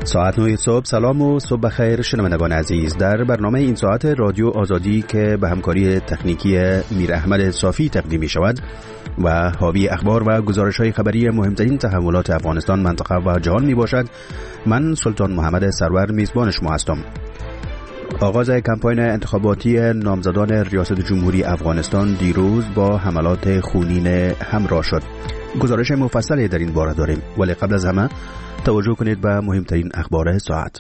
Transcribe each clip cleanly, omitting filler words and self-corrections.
ساعت 9 صبح. سلام و صبح بخیر شنوندگان عزیز. در برنامه این ساعت رادیو آزادی که به همکاری تکنیکی میر احمد صافی تقدیم می شود و حاوی اخبار و گزارش‌های خبری مهمترین تحولات افغانستان، منطقه و جهان می باشد، من سلطان محمد سرور میزبان شما هستم. آغاز کمپاین انتخاباتی نامزدان ریاست جمهوری افغانستان دیروز با حملات خونین همراه شد. گزارش مفصلی در این باره داریم، ولی قبل از همه توجه کنید به مهمترین اخبار ساعت.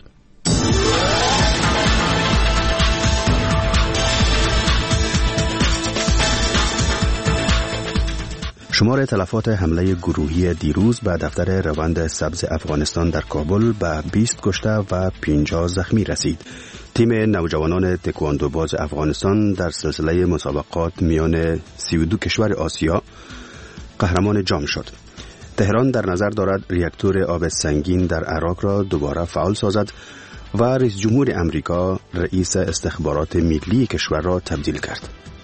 شمار تلفات حمله گروهی دیروز به دفتر روند سبز افغانستان در کابل به 20 کشته و 50 زخمی رسید. تیم نوجوانان تکواندوباز افغانستان در سلسله مسابقات میان 32 کشور آسیا قهرمان جام شد. تهران در نظر دارد ریاکتور آب سنگین در عراق را دوباره فعال سازد و رئیس جمهور امریکا رئیس استخبارات ملی کشور را تبدیل کرد.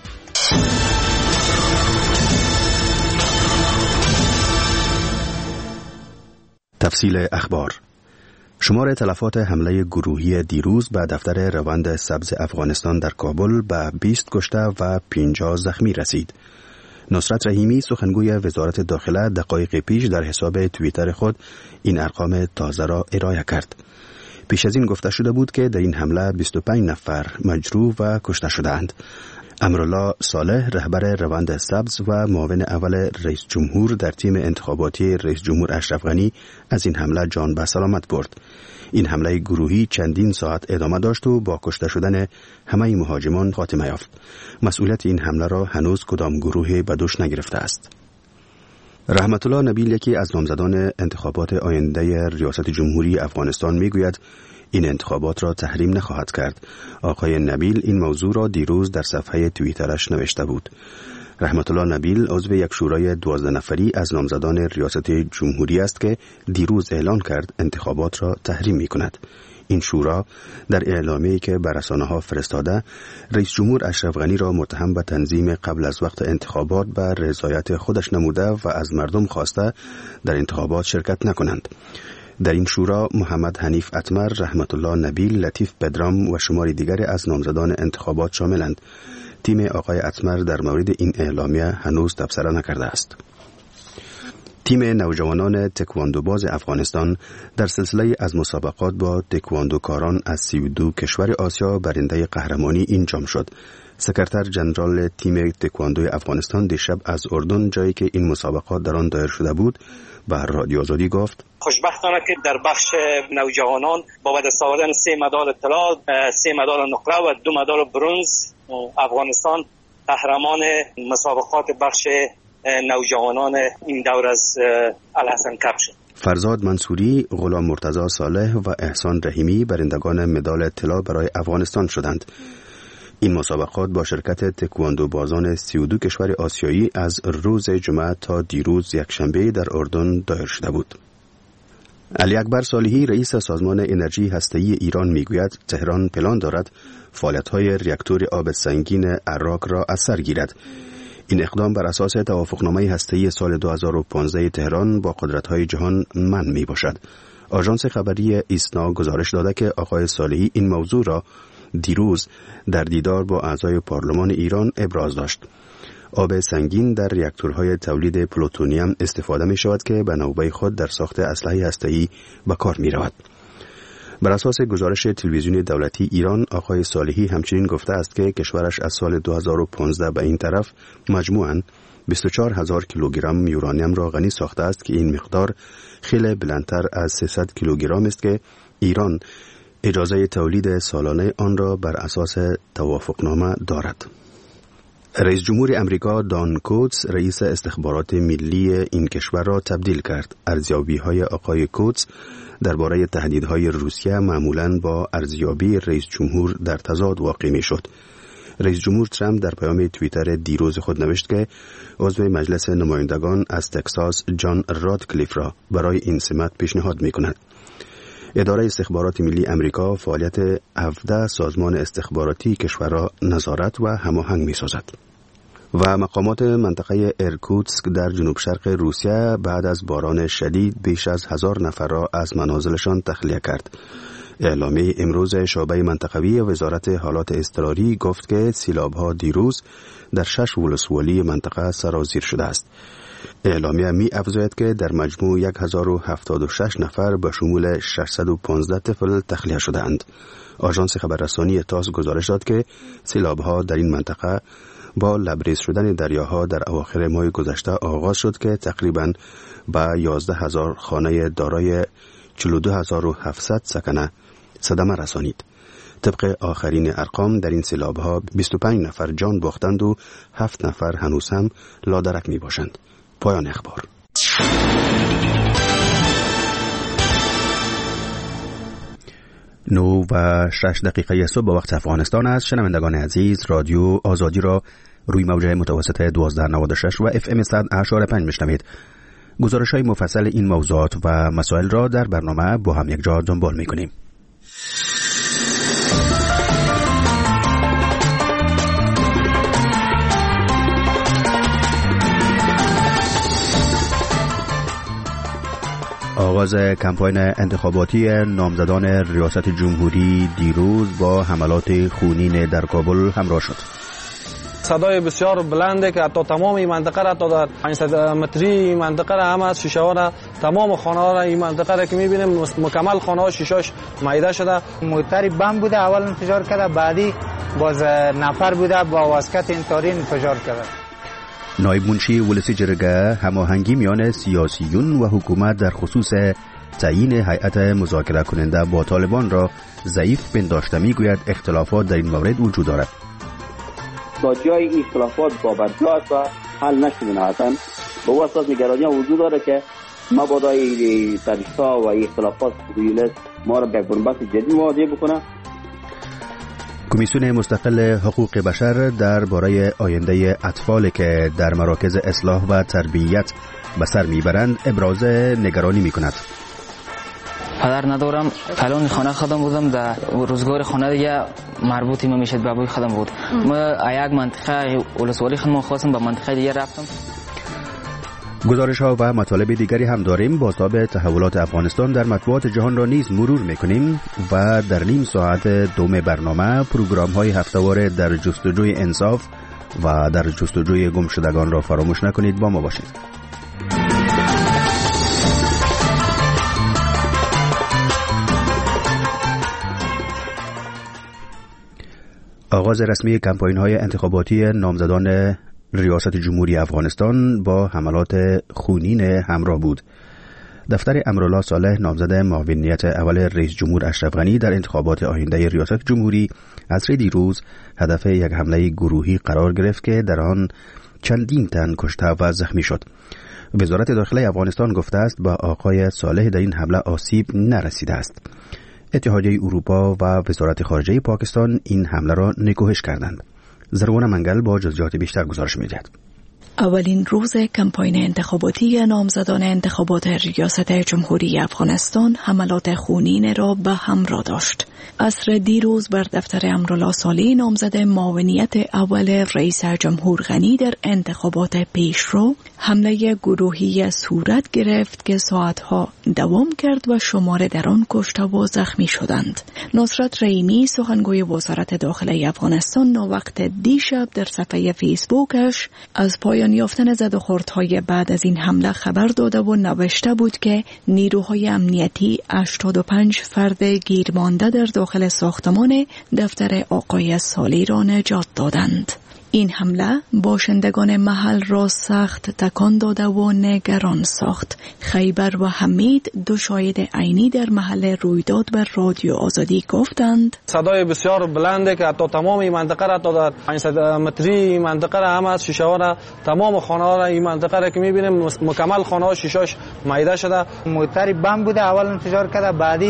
تفصیل اخبار. شمار تلفات حمله گروهی دیروز به دفتر روند سبز افغانستان در کابل به 20 کشته و 50 زخمی رسید. نصرت رحیمی سخنگوی وزارت داخله دقایق پیش در حساب توییتر خود این ارقام تازه را ارائه کرد. پیش از این گفته شده بود که در این حمله 25 نفر مجروح و کشته شدند. امرالله صالح رهبر روند سبز و معاون اول رئیس جمهور در تیم انتخاباتی رئیس جمهور اشرف غنی از این حمله جان به سلامت برد. این حمله گروهی چندین ساعت ادامه داشت و با کشته شدن همه مهاجمان خاتمه یافت. مسئولیت این حمله را هنوز کدام گروهی به دوش نگرفته است. رحمت الله نبیل، یکی از نامزدان انتخابات آینده ریاست جمهوری افغانستان، میگوید این انتخابات را تحریم نخواهد کرد. آقای نبیل این موضوع را دیروز در صفحه توییترش نوشته بود. رحمت الله نبیل عضو یک شورای 12 نفری از نامزدان ریاست جمهوری است که دیروز اعلان کرد انتخابات را تحریم می کند. این شورا در اعلامیه‌ای که به رسانه‌ها فرستاده، رئیس جمهور اشرف غنی را متهم به تنظیم قبل از وقت انتخابات به رضایت خودش نموده و از مردم خواسته در انتخابات شرکت نکنند. در این شورا محمد حنیف اتمر، رحمت الله نبیل، لطیف پدرام و شماری دیگر از نامزدان انتخابات شاملند. تیم آقای اتمر در مورد این اعلامیه هنوز تبصره نکرده است. تیم نوجوانان تکواندوباز افغانستان در سلسله از مسابقات با تکواندوکاران از 32 کشور آسیا برنده قهرمانی این جام شد. سکرتر جنرال تیم تکواندوی افغانستان دیشب از اردن، جایی که این مسابقات در آن دایر شده بود، به رادیو آزادی گفت: خوشبختانه که در بخش نوجوانان با دست آوردن 3 مدال طلا، 3 مدال نقره و 2 مدال برنز، افغانستان قهرمان مسابقات بخش نوجوانان این دور از الحسن کپ شد. فرزاد منصوری، غلام مرتضی صالح و احسان رحیمی برندگان مدال طلا برای افغانستان شدند. این مسابقات با شرکت تکواندو بازان 32 کشور آسیایی از روز جمعه تا دیروز یکشنبه در اردن دایر شده بود. علی اکبر صالحی، رئیس سازمان انرژی هسته‌ای ایران، میگوید تهران پلان دارد فعالیت‌های ریاکتور آب سنگین عراق را از سر گیرد. این اقدام بر اساس توافقنامه هسته‌ای سال 2015 تهران با قدرت‌های جهان منع میباشد. آژانس خبری ایسنا گزارش داده که آقای صالحی این موضوع را دیروز در دیدار با اعضای پارلمان ایران ابراز داشت. آب سنگین در ریاکتورهای تولید پلوتونیم استفاده می شود که به نوبه خود در ساخت اسلحه هسته‌ای به کار می رود. بر اساس گزارش تلویزیون دولتی ایران، آقای صالحی همچنین گفته است که کشورش از سال 2015 به این طرف مجموعاً 24,000 کیلوگرم یورانیم را غنی ساخته است که این مقدار خیلی بلندتر از 300 کیلوگرم است که ایران اجازه تولید سالانه آن را بر اساس توافقنامه دارد. رئیس جمهور امریکا دان کوتس رئیس استخبارات ملی این کشور را تبدیل کرد. ارزیابی‌های آقای کوتس درباره تهدیدهای روسیه معمولاً با ارزیابی رئیس جمهور در تضاد واقع می‌شد. رئیس جمهور ترامپ در پیام توییتر دیروز خود نوشت که عضو مجلس نمایندگان از تگزاس جان رادکلیف را برای این سمت پیشنهاد می‌کند. اداره استخبارات ملی امریکا فعالیت 17 سازمان استخباراتی کشور را نظارت و هماهنگ می‌سازد. و مقامات منطقه ارکوتسک در جنوب شرق روسیه بعد از باران شدید بیش از 1000 نفر را از منازلشان تخلیه کرد. اعلامیه امروز شعبه منطقوی وزارت حالات اضطراری گفت که سیلاب‌ها دیروز در 6 ولسوالی منطقه سرازیر شده است. اعلامیه می افزاید که در مجموع 1076 نفر به شمول 615 طفل تخلیه شدند. آژانس خبررسانی تاس گزارش داد که سیلاب‌ها در این منطقه با لبریز شدن دریاها در اواخر ماه گذشته آغاز شد که تقریباً به 11000 خانه دارای 42700 سکنه صدمه رسانید. طبق آخرین ارقام در این سیلاب‌ها 25 نفر جان باختند و 7 نفر هنوز هم لادرک می باشند. پایان اخبار. 9:06 صبح به وقت افغانستان است. شنوندگان عزیز، رادیو آزادی را روی موج متوسط 1296 و FM 100.5 میشنوید. گزارش‌های مفصل این موضوعات و مسائل را در برنامه با هم یک جا دنبال می‌کنیم. آغاز کمپاین انتخاباتی نامزدان ریاست جمهوری دیروز با حملات خونین در کابل همراه شد. صدای بسیار بلنده که حتی تمام این منطقه را، تا در 500 متری این منطقه را، هم از شیشه ها را، تمام خانه ها را، این منطقه را که میبینیم مکمل خانه ها شیشاش مایده شده. موتری بم بوده، اول انفجار کرده، بعدی باز نفر بوده با واسکت انتحاری انفجار کرده. نایب منشی ولسی جرگه هماهنگی میان سیاسیون و حکومت در خصوص تعیین هیئت مذاکره کننده با طالبان را ضعیف پنداشته میگوید اختلافات در این مورد وجود دارد. تا جای اختلافات بابرجات و حل نشده نهایتاً به واسطه نگرانی وجود داره که مبادای تاریخ‌ها و اختلافات سویلت ما را به بنبست جدید مواجه بکنه. کمیسیون مستقل حقوق بشر درباره آینده اطفال که در مراکز اصلاح و تربیت به سر میبرند ابراز نگرانی میکند. پدر ندارم، کلان خانه خودم بودم، در روزگار خانه دیگه مربوطی میشد به ابوی خودم بود. ما یک منطقه ولسوالی خودم خواستم به منطقه دیگه رفتم. گزارش ها و مطالب دیگری هم داریم. بازتاب تحولات افغانستان در مطبوعات جهان را نیز مرور میکنیم و در نیم ساعت دوم برنامه پروگرام های هفته‌وار در جستجوی انصاف و در جستجوی گمشدگان را فراموش نکنید. با ما باشید. آغاز رسمی کمپاین های انتخاباتی نامزدان ریاست جمهوری افغانستان با حملات خونین همراه بود. دفتر امرالله صالح نامزد معاونیت اول رئیس جمهور اشرف غنی در انتخابات آینده ریاست جمهوری عصر دیروز هدف یک حمله گروهی قرار گرفت که در آن چندین تن کشته و زخمی شد. وزارت داخله افغانستان گفته است با آقای صالح در این حمله آسیب نرسیده است. اتحادیه اروپا و وزارت خارجه پاکستان این حمله را نکوهش کردند. زرگونه منگل با جزئیات بیشتر گزارش می‌دهد. اولین روز کمپاین انتخاباتی نامزدان انتخابات ریاست جمهوری افغانستان حملات خونین را به همراه داشت. عصر دیروز بر دفتر امرالله صالح نامزد معاونیت اول رئیس جمهور غنی در انتخابات پیشرو حمله گروهی صورت گرفت که ساعتها دوام کرد و شمار در آن کشته و زخمی شدند. نصرت رحیمی سخنگوی وزارت داخله افغانستان ناوقت دیشب در صفحه فیسبوکش از پایان یافتن زدوخوردهای بعد از این حمله خبر داده و نوشته بود که نیروهای امنیتی 85 فرد گیرمانده در داخل ساختمان دفتر آقای صالح را نجات دادند. این حمله باشندگان محل را سخت تکان داده و نگران ساخت. خیبر و حمید دو شاهد عینی در محل رویداد بر رادیو آزادی گفتند صدای بسیار بلنده که حتی تمام این منطقه را، تا در 500 متری این منطقه را، هم از شیشه ها را، تمام خانه ها را، این منطقه را که میبینیم مکمل خانه ها شیشاش مایده شده. موتری بم بوده، اول انفجار کرده، بعدی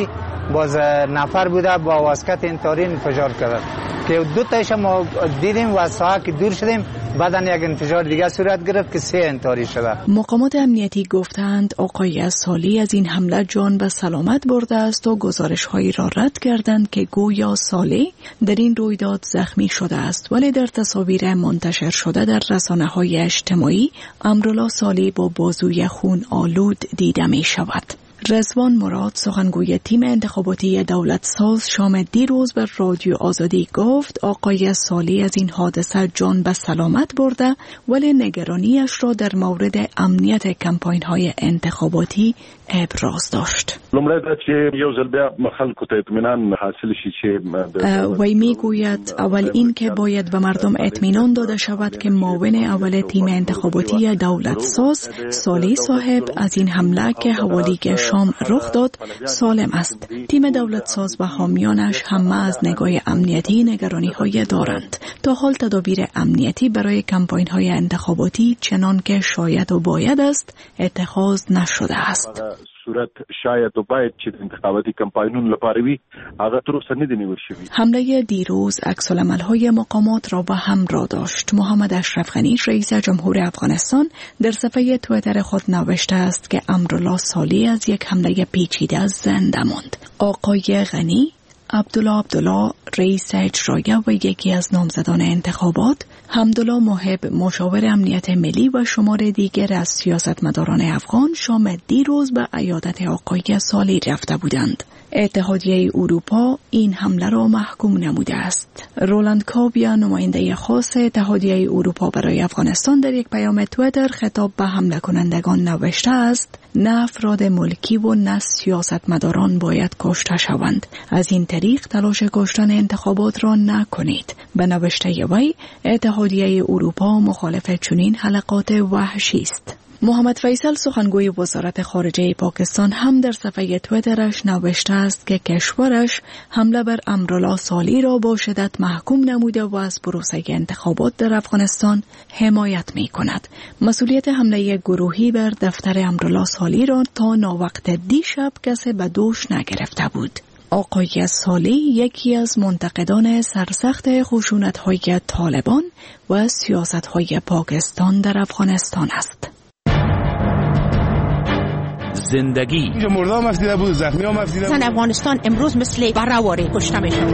باز نفر بوده با واسکت انتحاری انفجار کرد که دو تایش ما دیدیم و از ساحه که دور شدیم بعدن یک انفجار دیگه صورت گرفت که 3 انتحاری شده. مقامات امنیتی گفتند آقای سالی از این حمله جان به سلامت برده است و گزارش‌هایی را رد کردند که گویا سالی در این رویداد زخمی شده است، ولی در تصاویر منتشر شده در رسانه‌های اجتماعی امرالله سالی با بازوی خون آلود دیده می شود. رضوان مراد سخنگوی تیم انتخاباتی دولت ساز شام دیروز بر رادیو آزادی گفت آقای سالی از این حادثه جان به سلامت برده ولی نگرانیش را در مورد امنیت کمپاین‌های انتخاباتی ابراز داشت. وی میگوید اول این که باید به مردم اطمینان داده شود که معاون اول تیم انتخاباتی دولت ساز سالی صاحب از این حمله که حوالی شام رخ داد سالم است. تیم دولت ساز و حامیانش همه از نگاه امنیتی نگرانی‌های دارند. تا حال تدابیر امنیتی برای کمپاین‌های انتخاباتی چنان که شاید و باید است اتخاذ نشده است. صورت شاید و باید چې انتخاباتي کمپاینونو لپاره وي هغه تر اوسه نه دی نیول شوی. حمله دیروز عکس‌العمل‌های مقامات را به همراه داشت. محمد اشرف غنی رئیس جمهور افغانستان در صفحه توییتر خود نوشته است که امرالله سالی از یک حمله پیچیده زنده ماند. آقای غنی عبدالله رئیس اجرایی و یکی از نامزدان انتخابات، حمدالله محب مشاور امنیت ملی و شمار دیگر از سیاستمداران افغان شام دیروز به عیادت آقای سالی رفته بودند. اتحادیه اروپا این حمله را محکوم نموده است. رولند کابیا نماینده خاص اتحادیه اروپا برای افغانستان در یک پیام توییتر خطاب به حمله کنندگان نوشته است نه افراد ملکی و نه سیاستمداران باید کشته شوند. از این طریق تلاش کشتن انتخابات را نکنید. به نوشته وی اتحادیه اروپا مخالف چنین حلقات وحشی است. محمد فیصل سخنگوی وزارت خارجه پاکستان هم در صفحه توییترش نوشته است که کشورش حمله بر امرالله سالی را با شدت محکوم نموده و از پروسه انتخابات در افغانستان حمایت می کند. مسئولیت حمله گروهی بر دفتر امرالله سالی را تا ناوقت دیشب کسی به دوش نگرفته بود. آقای سالی یکی از منتقدان سرسخت خشونت‌های طالبان و سیاست‌های پاکستان در افغانستان است. زندگی اینجا مردا هم افزیده بود، زخمی هم افزیده بود. افغانستان امروز مثل برآواره کشته میشن.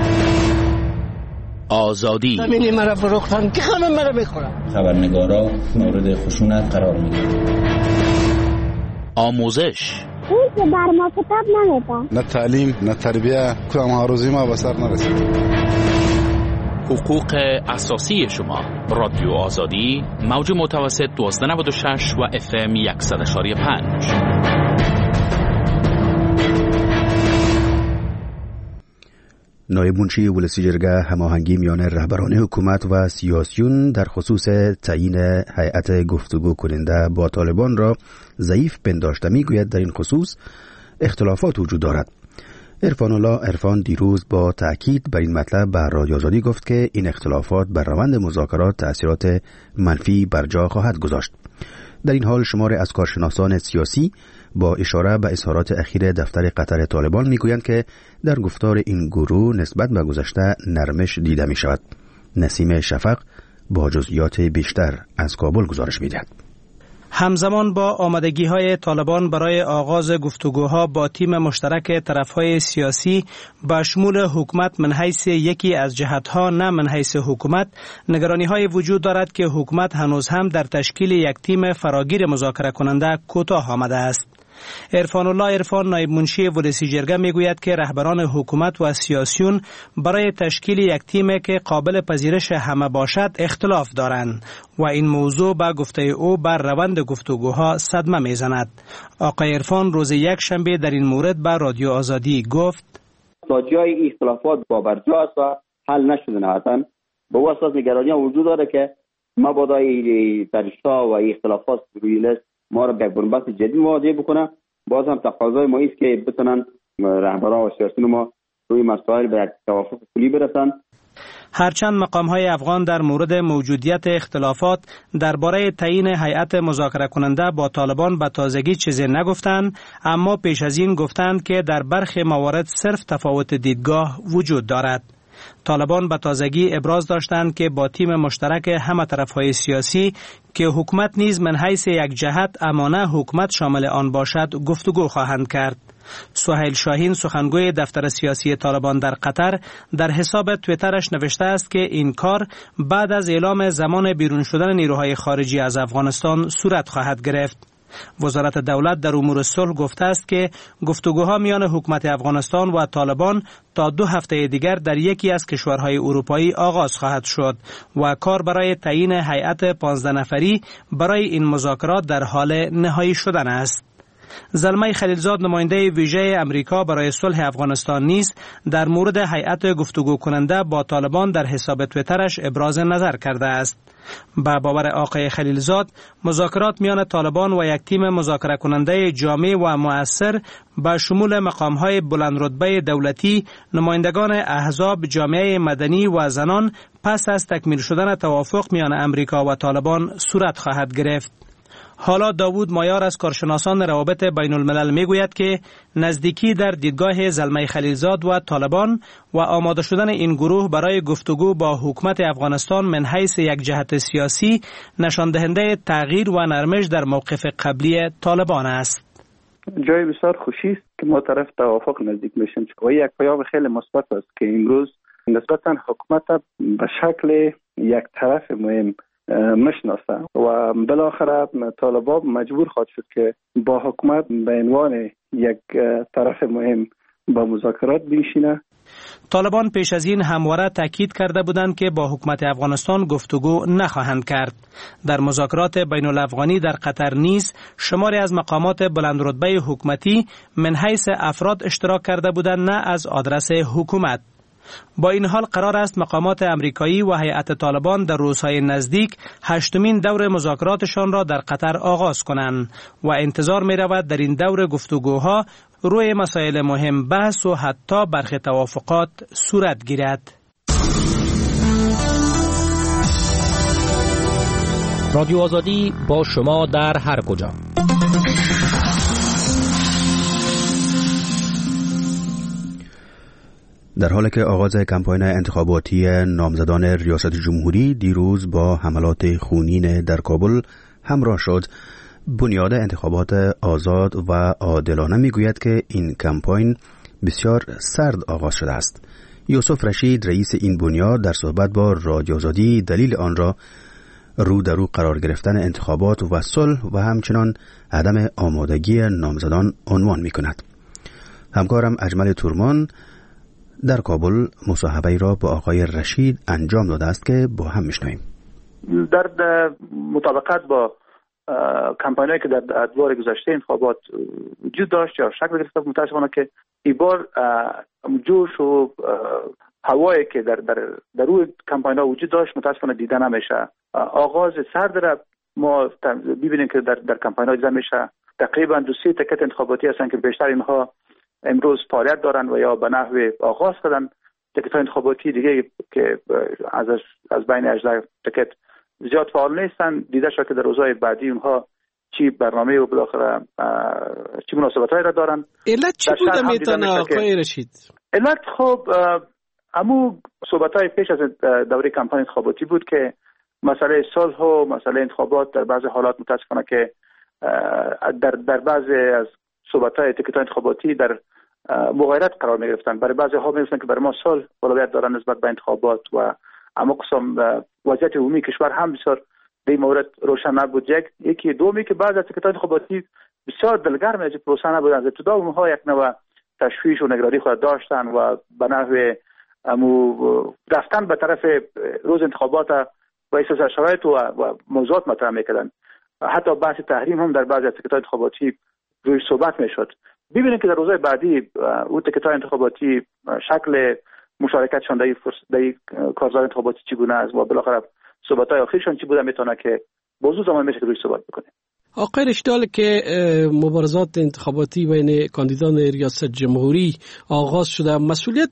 آزادی همین مرا فروختن که همه مرا بخورن. خبرنگارا مورد خشونت قرار میگیرن. آموزش اون که بر ما کتاب نمیده. نه تعلیم نه تربیه کدام آرزوی ما به سر نرسید. حقوق اساسی شما. رادیو آزادی موج متوسط 1296 و FM 100.5. نایب منشی ولسی جرگه هماهنگی میان رهبران حکومت و سیاسیون در خصوص تعیین هیئت گفتگو کننده با طالبان را ضعیف پنداشته میگوید در این خصوص اختلافات وجود دارد. عرفان دیروز با تأکید بر این مطلب به رادیو آزادی گفت که این اختلافات بر روند مذاکرات تأثیرات منفی بر جا خواهد گذاشت. در این حال شمار از کارشناسان سیاسی با اشاره به اظهارات اخیر دفتر قطر طالبان میگویند که در گفتار این گروه نسبت به گذشته نرمش دیده می شود. نسیم شفق با جزئیات بیشتر از کابل گزارش می‌دهد. همزمان با آمادگی‌های طالبان برای آغاز گفتگوها با تیم مشترک طرف‌های سیاسی با شمول حکومت من حیث یکی از جهت‌ها نه من حیث حکومت، نگرانی‌های وجود دارد که حکومت هنوز هم در تشکیل یک تیم فراگیر مذاکره کننده کوتاه آمده است. عرفان نایب منشی ولسی جرگه میگوید که رهبران حکومت و سیاسیون برای تشکیل یک تیم که قابل پذیرش همه باشد اختلاف دارند و این موضوع با گفته او بر روند گفتگوها صدمه میزند. آقای عرفان روز یک شنبه در این مورد با رادیو آزادی گفت تا جای اختلافات با برجا است و حل نشده نهایتاً به واسطه نگرانی وجود داره که مبادای ترشا و اختلافات روی لست ما را به بنبست جدید مواجه بکنه. باز هم تقاضای ما است که بتونن رهبران و سیاسیون ما روی مسائل به توافق کلی برسن. هرچند مقام‌های افغان در مورد موجودیت اختلافات درباره تعیین هیئت مذاکره کننده با طالبان به تازگی چیزی نگفتند، اما پیش از این گفتند که در برخی موارد صرف تفاوت دیدگاه وجود دارد. طالبان به تازگی ابراز داشتند که با تیم مشترک همه طرف‌های سیاسی که حکومت نیز من حیث یک جهت اما نه حکومت شامل آن باشد گفتگو خواهند کرد. سهیل شاهین سخنگوی دفتر سیاسی طالبان در قطر در حساب توییترش نوشته است که این کار بعد از اعلام زمان بیرون شدن نیروهای خارجی از افغانستان صورت خواهد گرفت. وزارت دولت در امور صلح گفته است که گفتگوها میان حکومت افغانستان و طالبان تا 2 هفته دیگر در یکی از کشورهای اروپایی آغاز خواهد شد و کار برای تعیین هیئت 15 نفری برای این مذاکرات در حال نهایی شدن است. زلمه خلیلزاد نماینده ویژه امریکا برای صلح افغانستان نیز در مورد هیئت گفتگو کننده با طالبان در حساب توییترش ابراز نظر کرده است. با باور آقای خلیلزاد، مذاکرات میان طالبان و یک تیم مذاکره کننده جامع و مؤثر با شمول مقام‌های بلندرتبه دولتی، نمایندگان احزاب، جامعه مدنی و زنان پس از تکمیل شدن توافق میان امریکا و طالبان صورت خواهد گرفت. حالا داوود مایار از کارشناسان روابط بین الملل می گوید که نزدیکی در دیدگاه زلمه خلیلزاد و طالبان و آماده شدن این گروه برای گفتگو با حکومت افغانستان من حیث یک جهت سیاسی نشان دهنده تغییر و نرمش در موقف قبلی طالبان است. جای بسیار خوشی است که ما طرف توافق نزدیک میشیم و یک پیام خیلی مثبت است که امروز نسبتا حکومت به شکل یک طرف مهم مشناسه و بالاخره طالبان مجبور خواهد شد که با حکومت به عنوان یک طرف مهم با مذاکرات بنشینه. طالبان پیش از این همواره تاکید کرده بودند که با حکومت افغانستان گفتگو نخواهند کرد. در مذاکرات بین الافغانی در قطر نیز شماری از مقامات بلندرتبه حکومتی من حیث افراد اشتراک کرده بودند، نه از آدرس حکومت. با این حال قرار است مقامات امریکایی و هیئت طالبان در روزهای نزدیک 8مین دور مذاکراتشان را در قطر آغاز کنند و انتظار می رود در این دور گفتگوها روی مسائل مهم بحث و حتی برخی توافقات صورت گیرد. رادیو آزادی با شما در هر کجا. در حالی که آغاز کمپاین انتخاباتی نامزدان ریاست جمهوری دیروز با حملات خونین در کابل همراه شد، بنیاد انتخابات آزاد و عادلانه میگوید که این کمپاین بسیار سرد آغاز شده است. یوسف رشید رئیس این بنیاد در صحبت با رادیو آزادی دلیل آن را رو در رو قرار گرفتن انتخابات و صلح و همچنان عدم آمادگی نامزدان عنوان میکند. همکارم اجمل تورمان در کابل مصاحبه‌ای را با آقای رشید انجام داده است که با هم میشنویم. در مطابقت با کمپاینایی که در ادوار گذشته انتخابات وجود داشت یا شکل گرفته، متأسفانه که این بار جوش و هوایی که در روی کمپاین‌ها وجود داشت متأسفانه دیده نمیشه. آغاز سرد را ما ببینیم که در کمپاین‌ها دیده میشه. تقریبا 2-3 تکت انتخاباتی هستند که بیشتر اینها امروز فعالیت دارن و یا به نحو آغاز کردن. تکت‌های انتخاباتی دیگه که از بین 18 تکت زیاد فعال نیستن. دیده شد که در روزهای بعدی اونها چی برنامه و بالاخره چی مناسبت‌هایی را دارن. علت چی بوده میتونه آقای رشید؟ علت خب امو صحبت‌های پیش از دوره کمپاین انتخاباتی بود که مسئله صلح و مسئله انتخابات در بعضی حالات متأسفانه که در بعضی از صحبت‌های تکت‌های انتخاباتی در مغایرت قرار می‌گرفتن. برای بعضی ها می‌گفتن که برای ما صلح اولویت دارن نسبت به انتخابات و اما قسم وضعیت عمومی کشور هم بسیار در این مورد روشن نبود. یکی دومی که بعض از تکت‌های انتخاباتی بسیار دلگرم از پروسه نبودن. از ابتدا اونها یک نوع تشویش و نگرانی خود داشتن و به نحو رفتن به طرف روز انتخابات و احساس شرایط و موضوعات مطرح می‌کردن. حتی بحث تحریم هم در بعضی از تکت‌های انتخاباتی روی صحبت میشد. ببینید که در روزهای بعدی اون تکت‌های انتخاباتی شکل مشارکتشان در کارزار انتخاباتی چگونه است و بالاخره صحبت‌های آخرشان چی بوده میتونه که موضوع زمان میشه که روی صحبت بکنیم. آقای رشیدال که مبارزات انتخاباتی بین کاندیدان ریاست جمهوری آغاز شده، مسئولیت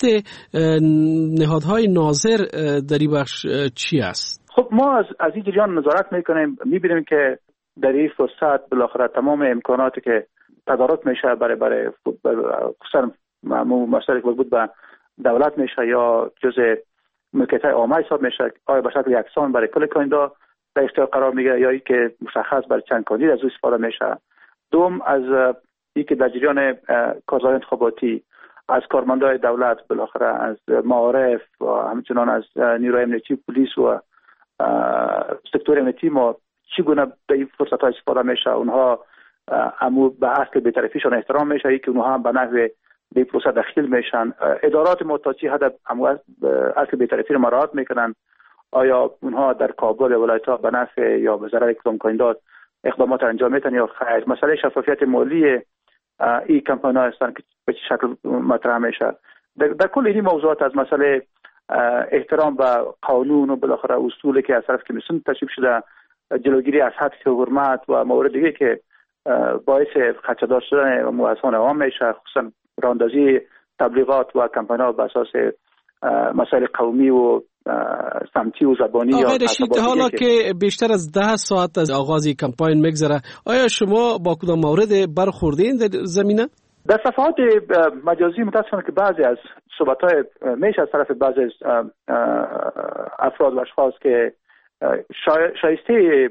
نهادهای ناظر در این بخش چی است؟ خب ما از این جریان نظارت میکنیم، میبینیم که در این فرصت بالاخره تمام امکاناتی که تدارک میشه برای خصوصا مسائلی که مربوط به دولت میشه یا جزء ملکیت عامه حساب میشه، آیا به شکل یکسان برای کل کاندیدا در اختیار قرار میگیره یا اینکه مشخص برای چند کاندید از او استفاده میشه. دوم از اینکه در جریان کارزار انتخاباتی از کارمندای دولت بالاخره از معارف و همچنان از نیروی امنیتی پلیس و سکتور امنیتی ما چگونه به این فرصت ها استفاده میشه، اونها به اصل بی‌طرفیشون احترام میشه، اینکه اونها هم به نحو به پروسه داخل میشن، ادارات ما تا چی حد اصل بی‌طرفی رو مراعات میکنن، آیا اونها در کابل ولایت‌ها به نفع یا به ضرر کدام کاندید اقدامات انجام میدن یا خیر. مسئله شفافیت مالی این کمپاین‌ها هستن که به چه شکل مطرح میشه. در کل این موضوعات از مسئله احترام به قانون و بالاخره اصولی که از طرف کمیسیون تصویب شده، جلوگیری از حبس حرمت و موارد دیگه که باعث خدشه‌دار شدن مواطنان عوام میشه، خصوصا راهاندازی تبلیغات و کمپاین‌ها بر اساس مسائل قومی و سمتی و زبانی. آقای رشید، حالا که بیشتر از 10 ساعت از آغاز کمپاین میگذره، آیا شما با کدام مورد برخوردین در زمینه؟ در صفحات مجازی متاسفانه که بعضی از صحبت‌های میشه از طرف بعضی از افراد و اشخاص که شایسته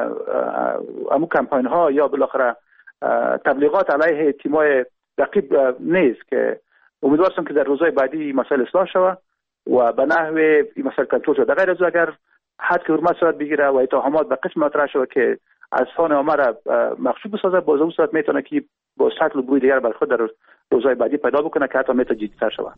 امو کمپاین ها یا بالاخره تبلیغات علیه تیمای رقیب نیست، که امیدوارم که در روزهای بعدی مسائل اصلاح شود و به نحو این مسائل کنترل شود. غیر از اگر حد که حرمت صورت بگیره و اتهامات به قسم مطرح شود که از فان عامه را مخشوب بسازه، باز اون صورت میتونه که با شکل و بوی دیگر بر خود در روزهای بعدی پیدا بکنه که حتی میتونه جدی‌تر شود.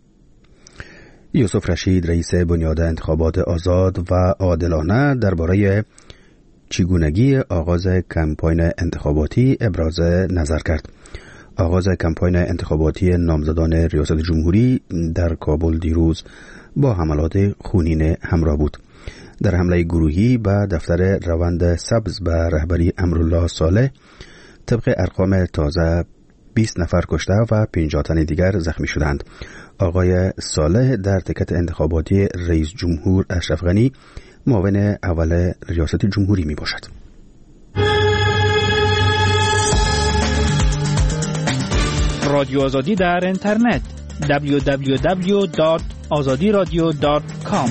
یوسف رشید، رئیس بنیاد انتخابات آزاد و عادلانه، درباره چگونگی آغاز کمپاین انتخاباتی ابراز نظر کرد. آغاز کمپاین انتخاباتی نامزدان ریاست جمهوری در کابل دیروز با حملات خونین همراه بود. در حمله گروهی به دفتر روند سبز به رهبری امرالله صالح، طبق ارقام تازه 20 نفر کشته و 50 تن دیگر زخمی شدند. آقای صالح در تکت انتخاباتی رئیس جمهور اشرف غنی معاون اول ریاست جمهوری می باشد. رادیو آزادی در اینترنت www.azadiradio.com.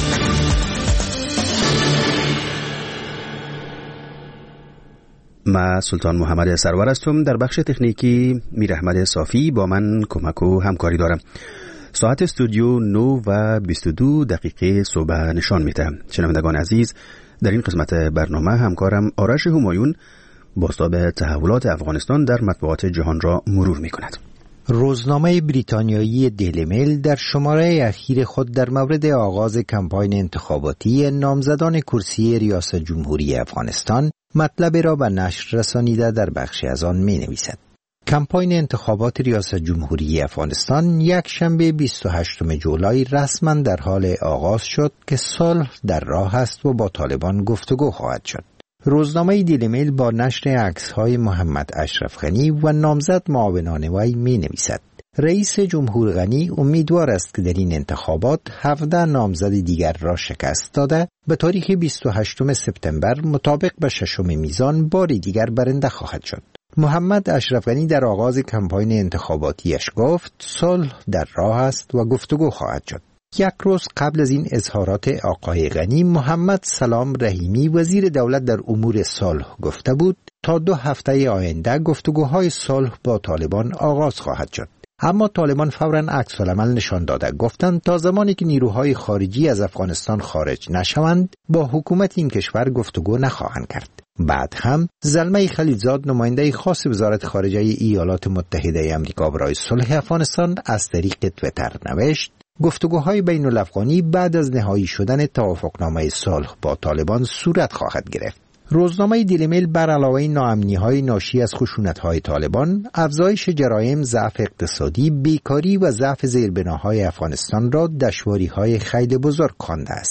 من سلطان محمد سرور هستم. در بخش تکنیکی میر احمد صافی با من کمک و همکاری دارم. ساعت استودیو 9 و 22 دقیقه صبح نشان میده. شنوندگان عزیز، در این قسمت برنامه همکارم آرش همایون بازتاب تحولات افغانستان در مطبوعات جهان را مرور میکند. روزنامه بریتانیایی دیلی میل در شماره اخیر خود در مورد آغاز کمپاین انتخاباتی نامزدان کرسی ریاست جمهوری افغانستان مطلب را به نشر رسانیده در بخشی از آن می نویسد. کمپاین انتخابات ریاست جمهوری افغانستان یک شنبه 28 جولای رسما در حال آغاز شد که صلح در راه است و با طالبان گفتگو خواهد شد. روزنامه دیلی میل با نشر عکس‌های محمد اشرف غنی و نامزد معاونان وی می نویسد: رئیس جمهور غنی امیدوار است که در این انتخابات 17 نامزد دیگر را شکست داده به تاریخ 28 سپتامبر مطابق به 6 میزان بار دیگر برنده خواهد شد. محمد اشرف غنی در آغاز کمپاین انتخاباتیش گفت صلح در راه است و گفتگو خواهد شد. یک روز قبل از این اظهارات آقای غنی، محمد سلام رحیمی وزیر دولت در امور صلح گفته بود تا 2 هفته آینده گفتگوهای صلح با طالبان آغاز خواهد شد. اما طالبان فوراً عکس العمل نشان داده، گفتند تا زمانی که نیروهای خارجی از افغانستان خارج نشوند با حکومت این کشور گفتگو نخواهند کرد. بعد هم زلمه خلیلزاد، نماینده خاص وزارت خارجه ایالات متحده آمریکا برای صلح افغانستان، از طریق توییتر نوشت گفتگوهای بین الافغانی بعد از نهایی شدن توافقنامه صلح با طالبان صورت خواهد گرفت. روزنامه دیلی میل بر علاوه ناامنی‌های ناشی از خشونت‌های طالبان، افزایش جرایم، ضعف اقتصادی، بیکاری و ضعف زیربناهای افغانستان را دشواری‌های خیلی بزرگ خوانده است.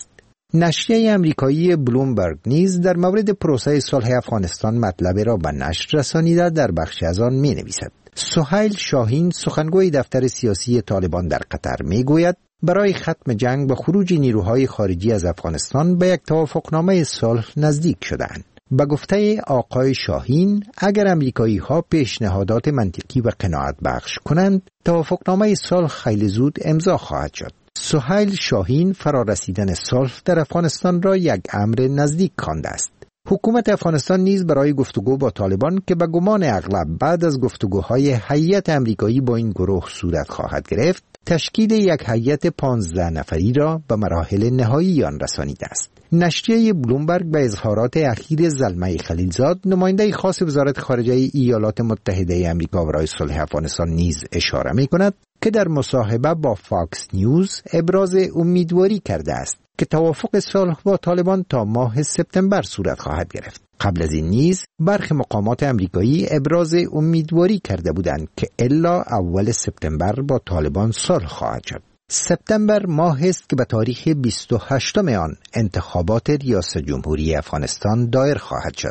نشریه امریکایی بلومبرگ نیز در مورد پروسه صلح افغانستان مطلب را به نشر رسانیده در بخشی از آن می نویسد. سهیل شاهین سخنگوی دفتر سیاسی طالبان در قطر می گوید برای ختم جنگ و خروج نیروهای خارجی از افغانستان به یک توافقنامه صلح نزدیک شدند. به گفته آقای شاهین اگر امریکایی ها پیشنهادات منطقی و قناعت بخش کنند توافقنامه صلح خیلی زود امضا خواهد شد. سهیل شاهین فرارسیدن صلح در افغانستان را یک امر نزدیک خوانده است. حکومت افغانستان نیز برای گفتگو با طالبان که به گمان اغلب بعد از گفتگوهای هیئت امریکایی با این گروه صورت خواهد گرفت، تشکیل یک هیئت 15 نفری را به مراحل نهایی آن رسانیده است. نشریه بلومبرگ به اظهارات اخیر زلمه خلیلزاد نماینده خاص وزارت خارجه ایالات متحده آمریکا برای صلح افغانستان نیز اشاره می‌کند که در مصاحبه با فاکس نیوز ابراز امیدواری کرده است که توافق صلح با طالبان تا ماه سپتامبر صورت خواهد گرفت. قبل از این نیز برخی مقامات امریکایی ابراز امیدواری کرده بودند که الا اول سپتامبر با طالبان صلح خواهد شد. سپتامبر ماه است که به تاریخ 28 آن انتخابات ریاست جمهوری افغانستان دایر خواهد شد.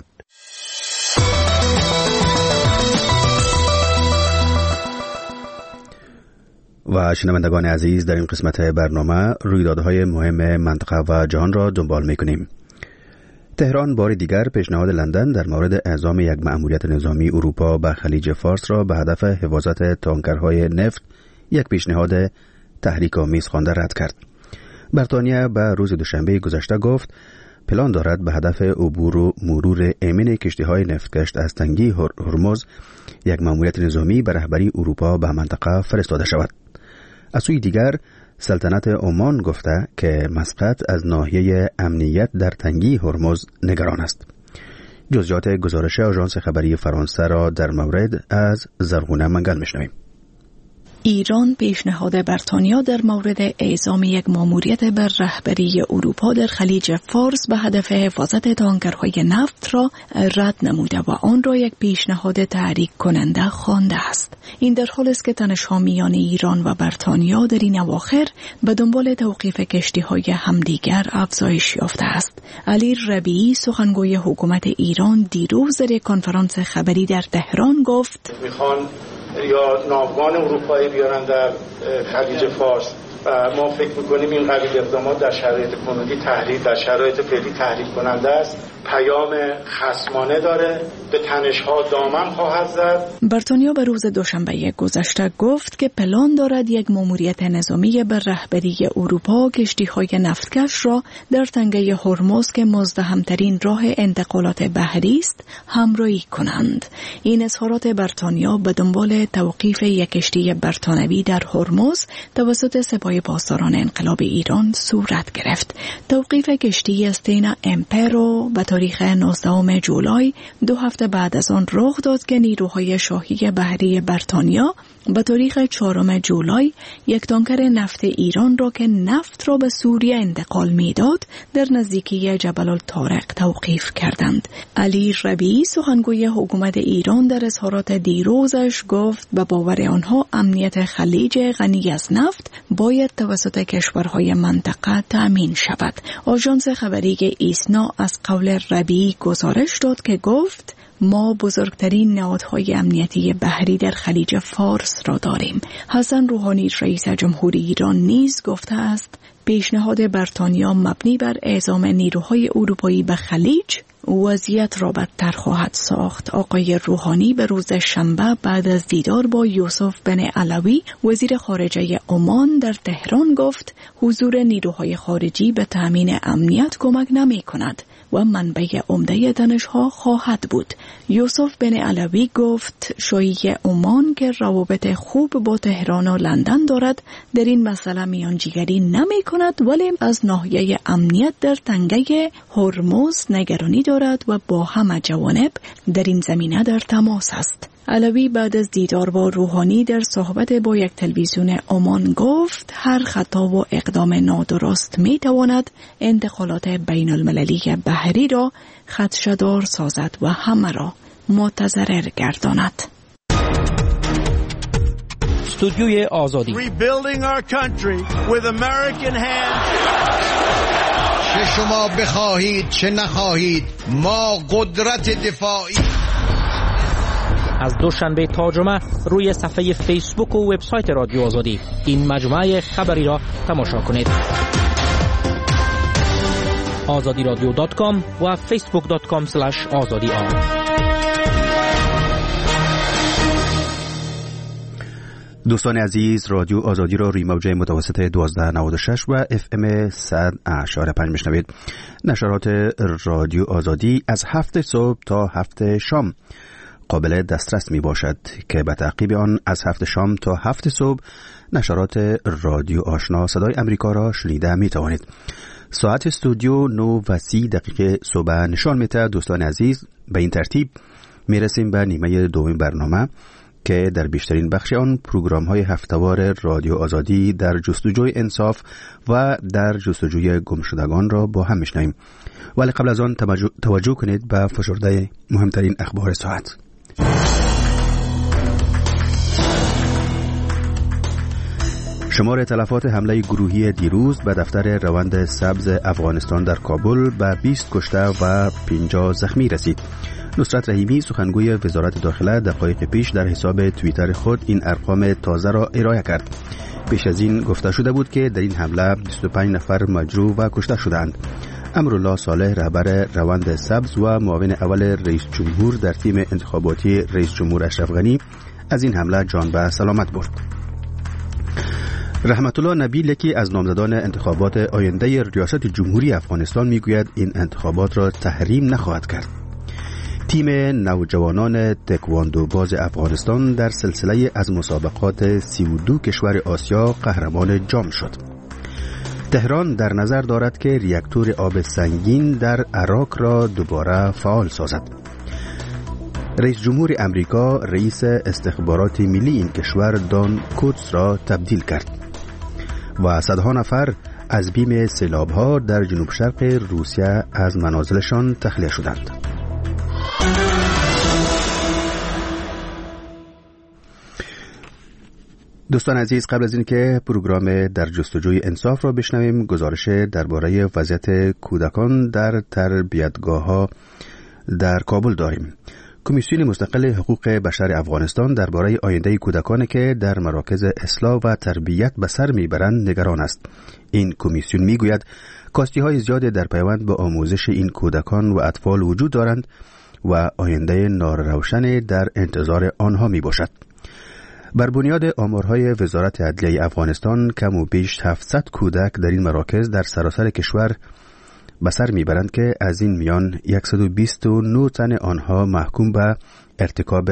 و شنوندگان عزیز، در این قسمت برنامه رویدادهای مهم منطقه و جهان را دنبال می‌کنیم. تهران بار دیگر پیشنهاد لندن در مورد اعزام یک مأموریت نظامی اروپا به خلیج فارس را به هدف حفاظت تانکرهای نفت یک پیشنهاد تحریک‌آمیز خوانده رد کرد. بریتانیا به روز دوشنبه گذشته گفت پلان دارد به هدف عبور و مرور امن کشتی‌های نفتکش از تنگی هرمز یک مأموریت نظامی به رهبری اروپا به منطقه فرستاده شود. از سوی دیگر سلطنت عمان گفته که مسقط از ناحیه امنیت در تنگی هرمز نگران است. جزئیات گزارش آژانس خبری فرانسه را در مورد از زرغونه منگل میشنویم. ایران پیشنهاد بریتانیا در مورد اعزام یک ماموریت بر رهبری اروپا در خلیج فارس به هدف حفاظت تانکرهای نفت را رد نموده و آن را یک پیشنهاد تحریک کننده خوانده است. این در حالی است که تنش‌ها میان ایران و بریتانیا در این اواخر به دنبال توقیف کشتی‌های همدیگر افزایش یافته است. علی ربیعی سخنگوی حکومت ایران دیروز در یک کنفرانس خبری در تهران گفت یا ناوگان اروپایی بیارن در خلیج فارس و ما فکر میکنیم این قبیل اقدامات در شرایط کنونی در شرایط فعلی تحریک کننده است، پیام خصمانه داره، به تنش‌ها دامن خواهد زد. بریتانیا به روز دوشنبه گذشته گفت که پلان دارد یک ماموریت نظامی بر رهبری اروپا کشتی‌های نفتکش را در تنگه هرمز که مزدحم‌ترین راه انتقالات بحری است همراهی کنند. این اظهارات بریتانیا به دنبال توقیف یک کشتی بریتانوی در هرمز توسط سپاه پاسداران انقلاب ایران صورت گرفت. توقیف کشتی استینا امپرو به تاریخ 19 جولای 2 هفته بعد از آن رخ داد که نیروهای شاهی بحری بریتانیا به تاریخ 4 جولای یک تانکر نفت ایران را که نفت را به سوریه انتقال میداد در نزدیکی جبل الطارق توقیف کردند. علی ربیعی سخنگوی حکومت ایران در اظهارات دیروزش گفت به باور آنها امنیت خلیج غنی از نفت باید توسط کشورهای منطقه تأمین شود. آژانس خبری ایسنا از قول ربیعی گزارش داد که گفت ما بزرگترین نهادهای امنیتی بحری در خلیج فارس را داریم. حسن روحانی رئیس جمهوری ایران نیز گفته است پیشنهاد بریتانیا مبنی بر اعزام نیروهای اروپایی به خلیج وضعیت را بدتر خواهد ساخت. آقای روحانی به روز شنبه بعد از دیدار با یوسف بن علوی وزیر خارجه عمان در تهران گفت حضور نیروهای خارجی به تأمین امنیت کمک نمی کند و منبع عمده تنش‌ها خواهد بود. یوسف بن علوی گفت شاهی عمان که روابط خوب با تهران و لندن دارد در این مسئله میانجیگری نمی کند ولی از ناحیه امنیت در تنگه هرمز نگرانی دارد و با همه جوانب در این زمینه در تماس است. علوی بعد از دیدار با روحانی در صحبت با یک تلویزیون عمان گفت هر خطا و اقدام نادرست می تواند انتقالات بین المللی بحری را خدشه‌دار سازد و همه را متضرر گرداند. استودیوی آزادی چه شما بخواهید چه نخواهید ما قدرت دفاعی. از دوشنبه تا جمعه روی صفحه فیسبوک و وبسایت رادیو آزادی این مجموعه خبری را تماشا کنید. azadiradio.com و facebook.com/azadi. دوستان عزیز، رادیو آزادی را روی موج متوسط 1296 و FM 100.5 میشنوید. نشرات رادیو آزادی از 7 صبح تا 7 شام قابل دسترس می باشد که به تعقیب آن از 7 شام تا 7 صبح نشرات رادیو آشنا صدای امریکا را شنیده می توانید. ساعت استودیو 9:30 صبح نشان می‌دهد. دوستان عزیز، به این ترتیب میرسیم به نیمه دوم برنامه که در بیشترین بخش آن پروگرام‌های هفته‌وار رادیو آزادی در جستجوی انصاف و در جستجوی گمشدگان را با هم می‌شنویم. ولی قبل از آن توجه کنید به فشرده مهمترین اخبار ساعت. شمار تلفات حمله گروهی دیروز به دفتر روند سبز افغانستان در کابل به 20 کشته و 50 زخمی رسید. نصرت رحیمی سخنگوی وزارت داخله دقایق پیش در حساب توییتر خود این ارقام تازه را ارائه کرد. پیش از این گفته شده بود که در این حمله 25 نفر مجروح و کشته شدند. امرالله صالح رهبر روند سبز و معاون اول رئیس جمهور در تیم انتخاباتی رئیس جمهور اشرف غنی از این حمله جان به سلامت برد. رحمت الله نبیل، یکی از نامزدان انتخابات آینده ریاست جمهوری افغانستان، میگوید این انتخابات را تحریم نخواهد کرد. تیم نوجوانان تکواندو باز افغانستان در سلسله از مسابقات 32 کشور آسیا قهرمان جام شد. تهران در نظر دارد که ریاکتور آب سنگین در عراق را دوباره فعال سازد. رئیس جمهور امریکا رئیس استخبارات ملی این کشور دان کوتس را تبدیل کرد و صدها نفر از بیم سیلاب‌ها در جنوب شرق روسیه از منازلشان تخلیه شدند. دوستان عزیز، قبل از اینکه پروگرام در جستجوی انصاف را بشنویم، گزارش درباره وضعیت کودکان در تربیتگاه‌ها در کابل داریم. کمیسیون مستقل حقوق بشر افغانستان درباره آینده کودکانی که در مراکز اصلاح و تربیت به سر میبرند نگران است. این کمیسیون میگوید کاستی‌های زیادی در پیوند به آموزش این کودکان و اطفال وجود دارند و آینده ناروشن در انتظار آنها میباشد. بر بنیاد آمارهای وزارت عدلیه افغانستان کم و بیش 700 کودک در این مراکز در سراسر کشور به سر میبرند که از این میان 129 تن آنها محکوم به ارتکاب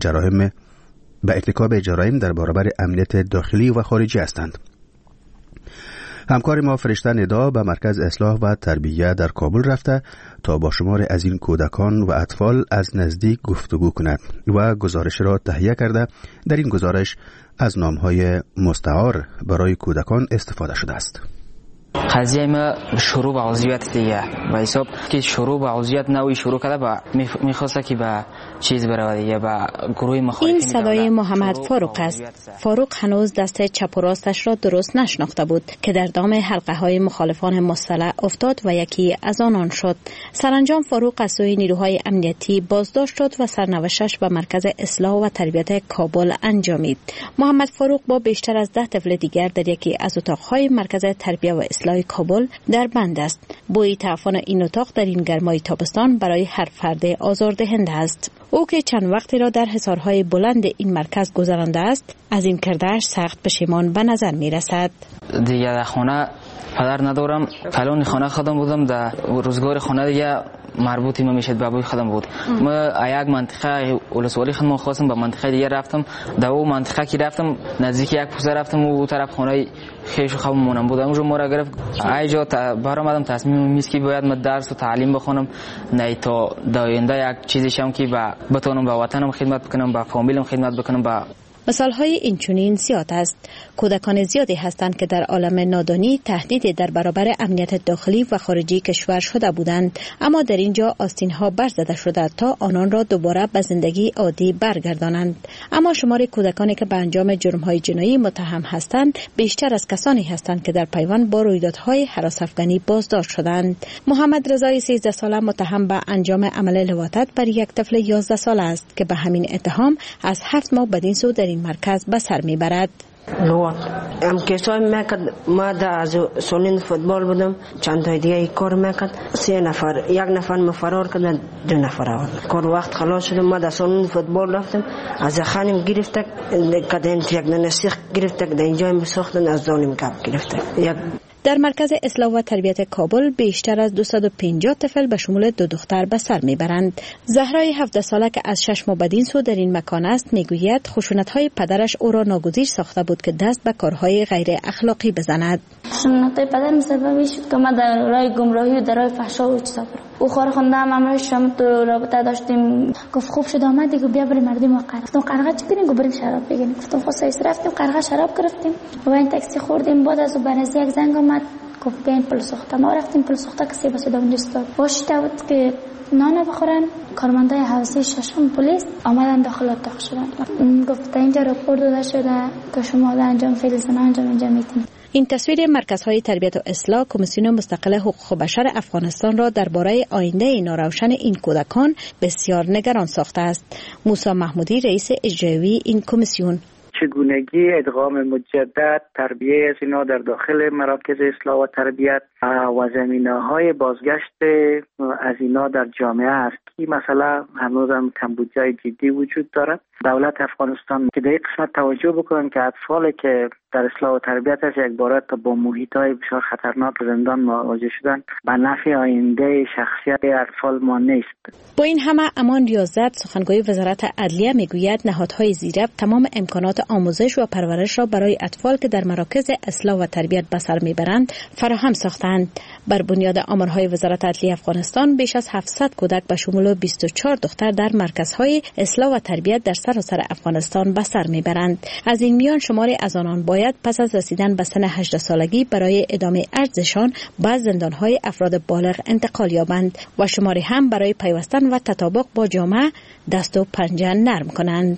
جرایم در برابر امنیت داخلی و خارجی هستند. همکار ما فرشته ندا به مرکز اصلاح و تربیت در کابل رفته تا با شمار از این کودکان و اطفال از نزدیک گفتگو کند و گزارش را تهیه کرده. در این گزارش از نام‌های مستعار برای کودکان استفاده شده است. قضیه ما شروع به عضویت دیگه و حساب که شروع به عضویت نوی شروع کرده با میخواسته که به چیز بره دیگه با گروه مخالفین. این صدای محمد فاروق است. فاروق هنوز دست چپ و راستش را درست نشناخته بود که در دام حلقه های مخالفان مسلح افتاد و یکی از آنان شد. سرانجام فاروق از سوی نیروهای امنیتی بازداشت شد و سرنوشتش به مرکز اصلاح و تربیت کابل انجامید. محمد فاروق با بیشتر از 10 طفل دیگر در یکی از اتاقهای مرکز تربیت و اصلاح کابل در بند است. بوی تعفن این اتاق در این گرمای تابستان برای هر فرد آزاردهنده است. او که چند وقتی را در حصارهای بلند این مرکز گذرانده است، از این کرده‌اش سخت پشیمان به نظر می رسد. دیگه در خانه پدر ندارم. کلان خانه خودم بودم. در روزگار خانه دیگه مربوطی میشد به ابوی خودم بود. ما یک منطقه ولسوالی خودم خواستم به منطقه دیگه رفتم. در اون منطقه که رفتم نزدیک یک کوزه رفتم و اون طرف خانه خیش خوابم مونم بود. اونجا ما را گرفت. اینجا برآمدم تصمیم میست که باید من درس و تعلیم بخونم، نه تا در آینده یک چیزی شم که بتونم به وطنم خدمت بکنم، به فامیلم خدمت بکنم، به مثال‌های اینچنین زیاد است. کودکان زیادی هستند که در عالم نادانی تهدید در برابر امنیت داخلی و خارجی کشور شده بودند، اما در اینجا آستین‌ها برزده شده تا آنان را دوباره به زندگی عادی برگردانند. اما شمار کودکانی که به انجام جرم‌های جنایی متهم هستند بیشتر از کسانی هستند که در پیوند با رویدادهای هراس افغانی بازداشت شدند. محمد رضای 13 ساله متهم به انجام عمل لواطت بر یک طفل 11 ساله است که به همین اتهام از 7 ماه بدین سو در این مرکز به سر میبرد. لوات ام کسای میکرد، ما از سالین فوتبال بودم، چند تا دیگه کار میکرد، 3 نفر، یک نفر مفرار کرد، 2 نفر آورد. کار وقت خلاص شد، ما در سالین فوتبال رفتم، از خانم گرفت کدن یک نسیخ گرفت، در اینجا مساختن از دانم کپ گرفت. در مرکز اصلاح و تربیت کابل بیشتر از 250 طفل به شمول 2 دختر به سر میبرند. زهرای 17 ساله که از 6 ماه بدین سو در این مکان است میگوید خشونت‌های پدرش او را ناگزیر ساخته بود که دست به کارهای غیر اخلاقی بزند. خشونت‌های پدرم سببی شد که ما در راه گمراهی و در راه فحشا و چیزا برم. او خور خونده هم شام تو رابطه داشتیم، گفت خوب شد آمدی که بیا بریم مردم قرقه. گفتم قرقه چی بریم؟ گفت بریم شراب بگیریم. گفتم خب سایس رفتیم قرقه شراب گرفتیم و این تاکسی خوردیم. بعد از برنزی یک زنگ اومد گفت بیاین پل سوخته. ما رفتیم پل سوخته که 3 بس اونجا استاد. واشیده بود که نان بخورن. کارمندای حوزه ششم پلیس آمدن داخل اتاق شدن. گفت اینجا راپورت داده شده که شما در انجام فعل زنا انجام میدید. این تصویر مرکزهای تربیت و اصلاح کمیسیون مستقل حقوق بشر افغانستان را درباره آینده ناروشن این کودکان بسیار نگران ساخته است. موسی محمودی رئیس اجرایی این کمیسیون: چگونگی ادغام مجدد تربیه از اینا در داخل مراکز اصلاح و تربیت و زمینه‌های بازگشت از اینا در جامعه است. این مسئله هنوز هم کمبودجای جدی وجود دارد. دولت افغانستان که در این قسمت توجه بکنن که اطفالی که در اصلاح و تربیت از یک باره تا با محیط‌های بسیار خطرناک زندان مواجه شدن به نفع آینده شخصیت اطفال ما نیست. با این همه امان ریاضت سخنگوی وزارت عدلیه میگوید نهادهای زیرب تمام امکانات آموزش و پرورش را برای اطفال که در مراکز اصلاح و تربیت به سر میبرند فراهم ساختند. بر بنیاد آمارهای وزارت عدلیه افغانستان بیش از 700 کودک به شمول 24 دختر در مرکزهای اصلاح و تربیت در سراسر افغانستان به سر میبرند. از این میان شماری از آنان باید پس از رسیدن به سن 18 سالگی برای ادامه ارزششان به زندانهای افراد بالغ انتقال یابند و شماری هم برای پیوستن و تطابق با جامعه دست و پنجه نرم کنند.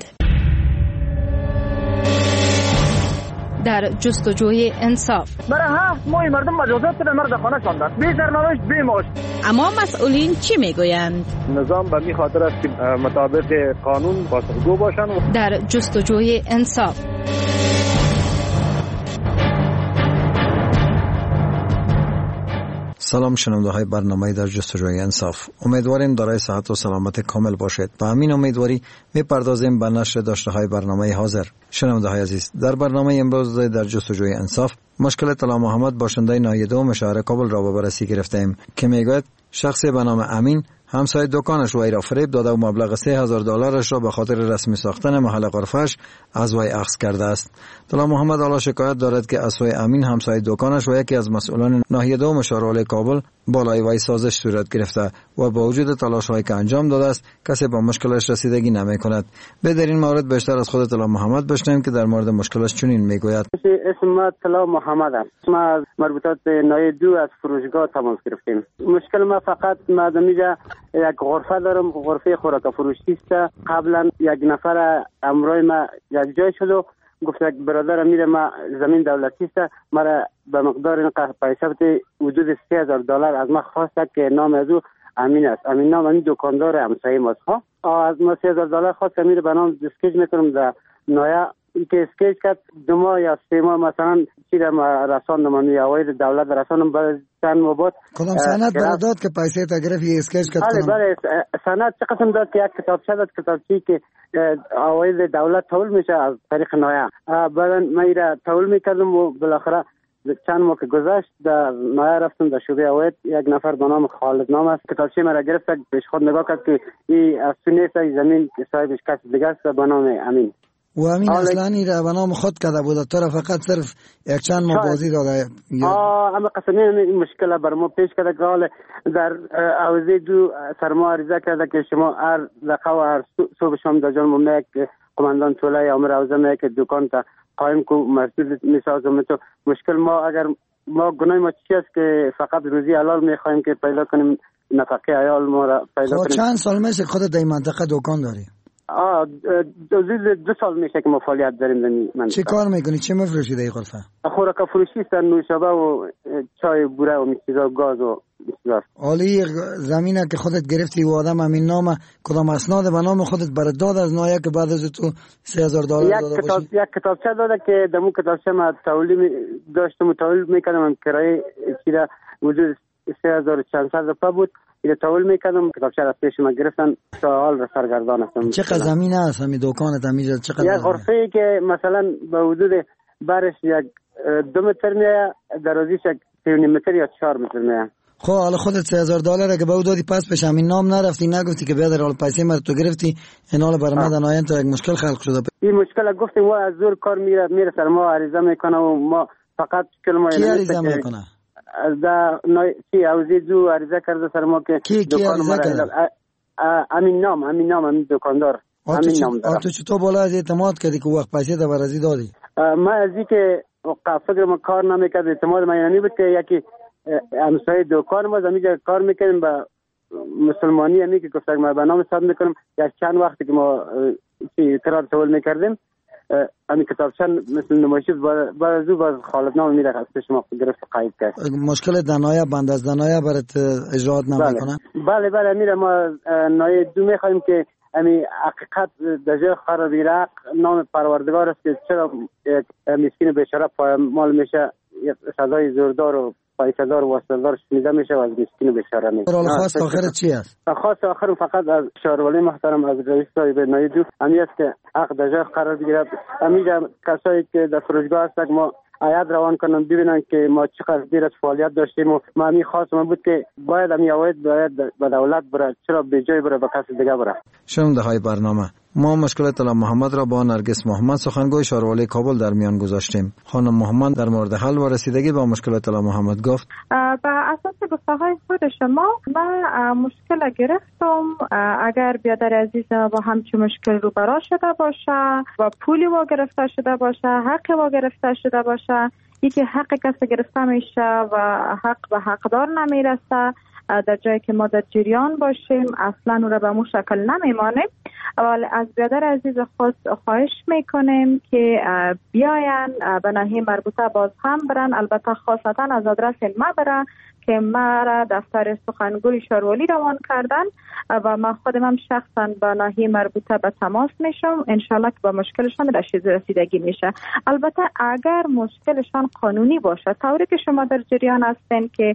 در جستجوی انصاف برای 7 ماه مردم مجازات به مرد خانه شاندن، بی سرنوشت بی معاش. اما مسئولین چی میگویند؟ نظام به این خاطر است که مطابق قانون پاسخگو باشند. در جستجوی انصاف سلام شنونده های برنامه در جستجوی انصاف، امیدواریم دارای صحت و سلامت کامل باشید. با همین امیدواری میپردازیم به نشر داشته های برنامه حاضر. شنونده های عزیز، در برنامه امروز در جستجوی انصاف مشکل طلا محمد باشنده ناحیه 2 شهر کابل را به بررسی گرفتیم که میگوید شخصی به نام امین همسایه دکانش وی را فریب داده و مبلغ $3000 را به خاطر رسمی ساختن محل غرفش از وی اخذ کرده است. طلا محمد حالا شکایت دارد که از سوی امین همسایه دکانش و یکی از مسئولان ناحیه 2 شهر کابل بالای وی سازش صورت گرفته و با وجود تلاش‌هایی که انجام داده است کسی با مشکلش رسیدگی نمی‌کند. به در این مورد بیشتر از خود طلا محمد بشنویم که در مورد مشکلش چنین میگوید. اسم ما طلا محمد است. ما از مربوطات ناحیه 2 از فروشگاه تماس گرفتیم. مشکل ما فقط مادامیجا یک غرفه دارم، غرفه خوراک فروشی است. قبلا یک نفر امروی ما یک جای شد و گفت یک برادر میره ما زمین دولتی است، مرا به مقدار این پیسه حدود $3000 از ما خواست که نام از او امین است. امین نام این دکاندار همسایه ماست. از ما $3000 خواست که میره به نام اسکیج میکنم در نایا که اسکیج کرد 2 ماه یا 3 ماه مثلا چیرم رساندم من اوایل دولت رساندم بعد چند ماه بعد کدام سند داد که پیسه تا گرفت اسکیج کرد؟ بله سند چه قسم داد که یک کتابچه داد، کتابچه‌ای که اوایل دولت تحویل میشه از طریق نایا. بعد من ایرا تحویل میکردم و بالاخره چند ماه که گذشت در نایا رفتم در شعبه اوایل، یک نفر به نام خالد نام است کتابچه مرا گرفت، پیش خود نگاه کرد که این از سنیست زمین صاحبش کس دیگه است به نام امین. و امین اصلا این را به نام خود کرده بود، تو را فقط صرف یک چند ماه بازی داده. اما قسمی این مشکل بر ما پیش کرده که حال در حوزه 2 سرما عریضه کرده که شما هر دقیقه و هر صبح شام در جان ممنوع قماندان طوله امر روزه میگه که دکان تا قایم کو مسجد میسازم. تو مشکل ما اگر ما گناه ما چی است که فقط روزی حلال میخوایم که پیدا کنیم، نفقه عیال ما را پیدا کنیم. چند سال میشه خودت در این منطقه دکان داری؟ 2 سال میشه که ما فعالیت داریم در این منطقه. چه کار میکنی؟ چه میفروشی در این غرفه؟ خوراک فروشی است، نوشابه و چای بوره و چیزا، گاز و چیزا. حالی زمینه که خودت گرفتی و آدم همین نام کدام اسناد به نام خودت برات داد از نایه که بعد از تو $3,000 داده باشی؟ یک کتابچه داده که دمو کتابچه ما تولید داشتم، تولید میکردم، کرایه چیزا وجود 3400 روپیه بود. این تولید میکردم، کتابچه را پیش ما گرفتن تا حال را سرگردان هستم. چقدر زمین است همین دکانت همینجا؟ چقدر؟ یک غرفه که مثلا به حدود برش یک 2 متر میه، درازیش یک 3.5 متر یا 4 متر میه. خب حالا خودت $3,000 که به او دادی پس پیش همین نام نرفتی نگفتی که بیادر حال پیسه مرا تو گرفتی این حال برمدن آین تو یک مشکل خلق شده؟ این مشکل گفتیم و از زور کار میره سر ما عریضه میکنه و ما فقط کلمه کی عریضه میکنه؟ از چی اوزیزو عریضه کرده سر ما که کی عریضه کرده؟ همین نام دکاندار همین نام داره. تو چطور بالا از اعتماد کردی که وقت پیسه در برازی دادی؟ ما از این که فکر ما کار نمیکرد، اعتماد ما یعنی بود که یکی همسایه دکان ما زمینجا کار میکنیم با مسلمانی همی که گفتم ما به نام حساب میکنم. یک چند وقتی که ما قرار تول میکردیم همین کتابچه مثل نمایشی بعد از او باز خالدنامه میره از پیش ما گرفت قید کرد. مشکل دنایه بند از دنایه برات اجرات نمیکنه؟ بله میره. ما نایه 2 میخوایم که همین حقیقت در جای قرار بگیره. نام پروردگار است که چرا مسکین بیچاره پایمال میشه، صدای زوردار و پایسدار و واسطه‌دار شنیده میشه و از مسکین بیچاره میشه. رول خاص آخر چی است؟ خاص آخر فقط از شهرولی محترم از رئیس صاحب نایب همی است که حق در جای قرار بگیره. همیجا کسایی که در فروشگاه هستند ما عیاد روان کنن ببینن که ما چقدر دیر از فعالیت داشتیم و ما همین خواستم بود که باید همین عواید باید به دولت بره، چرا به جای بره به کسی دیگه بره. شنونده های برنامه، ما مشکل طلا محمد را با نرگس محمد سخنگوی شهروالی کابل در میان گذاشتیم. خانم محمد در مورد حل و رسیدگی با مشکل طلا محمد گفت با اساس گفته‌های خود شما من مشکل گرفتم. اگر بیادر عزیز با همچین مشکل روبرو شده باشه و پولی و گرفته شده باشه، حق و گرفته شده باشه، یکی حق کسی گرفته میشه و حق به حقدار نمیرسه، در جایی که ما در جریان باشیم اصلا او را به مو شکل نمیمانیم. ولی از بیادر عزیز خواهش میکنیم که بیاین به ناحیه مربوطه باز هم برن، البته خاصتا از آدرس ما برن که ما را دفتر سخنگوی شهروالی روان کردن و من خودم هم شخصا با ناحیه مربوطه به تماس میشم. انشالله که با مشکلشان رسیدگی میشه. البته اگر مشکلشان قانونی باشه، طوری که شما در جریان هستین که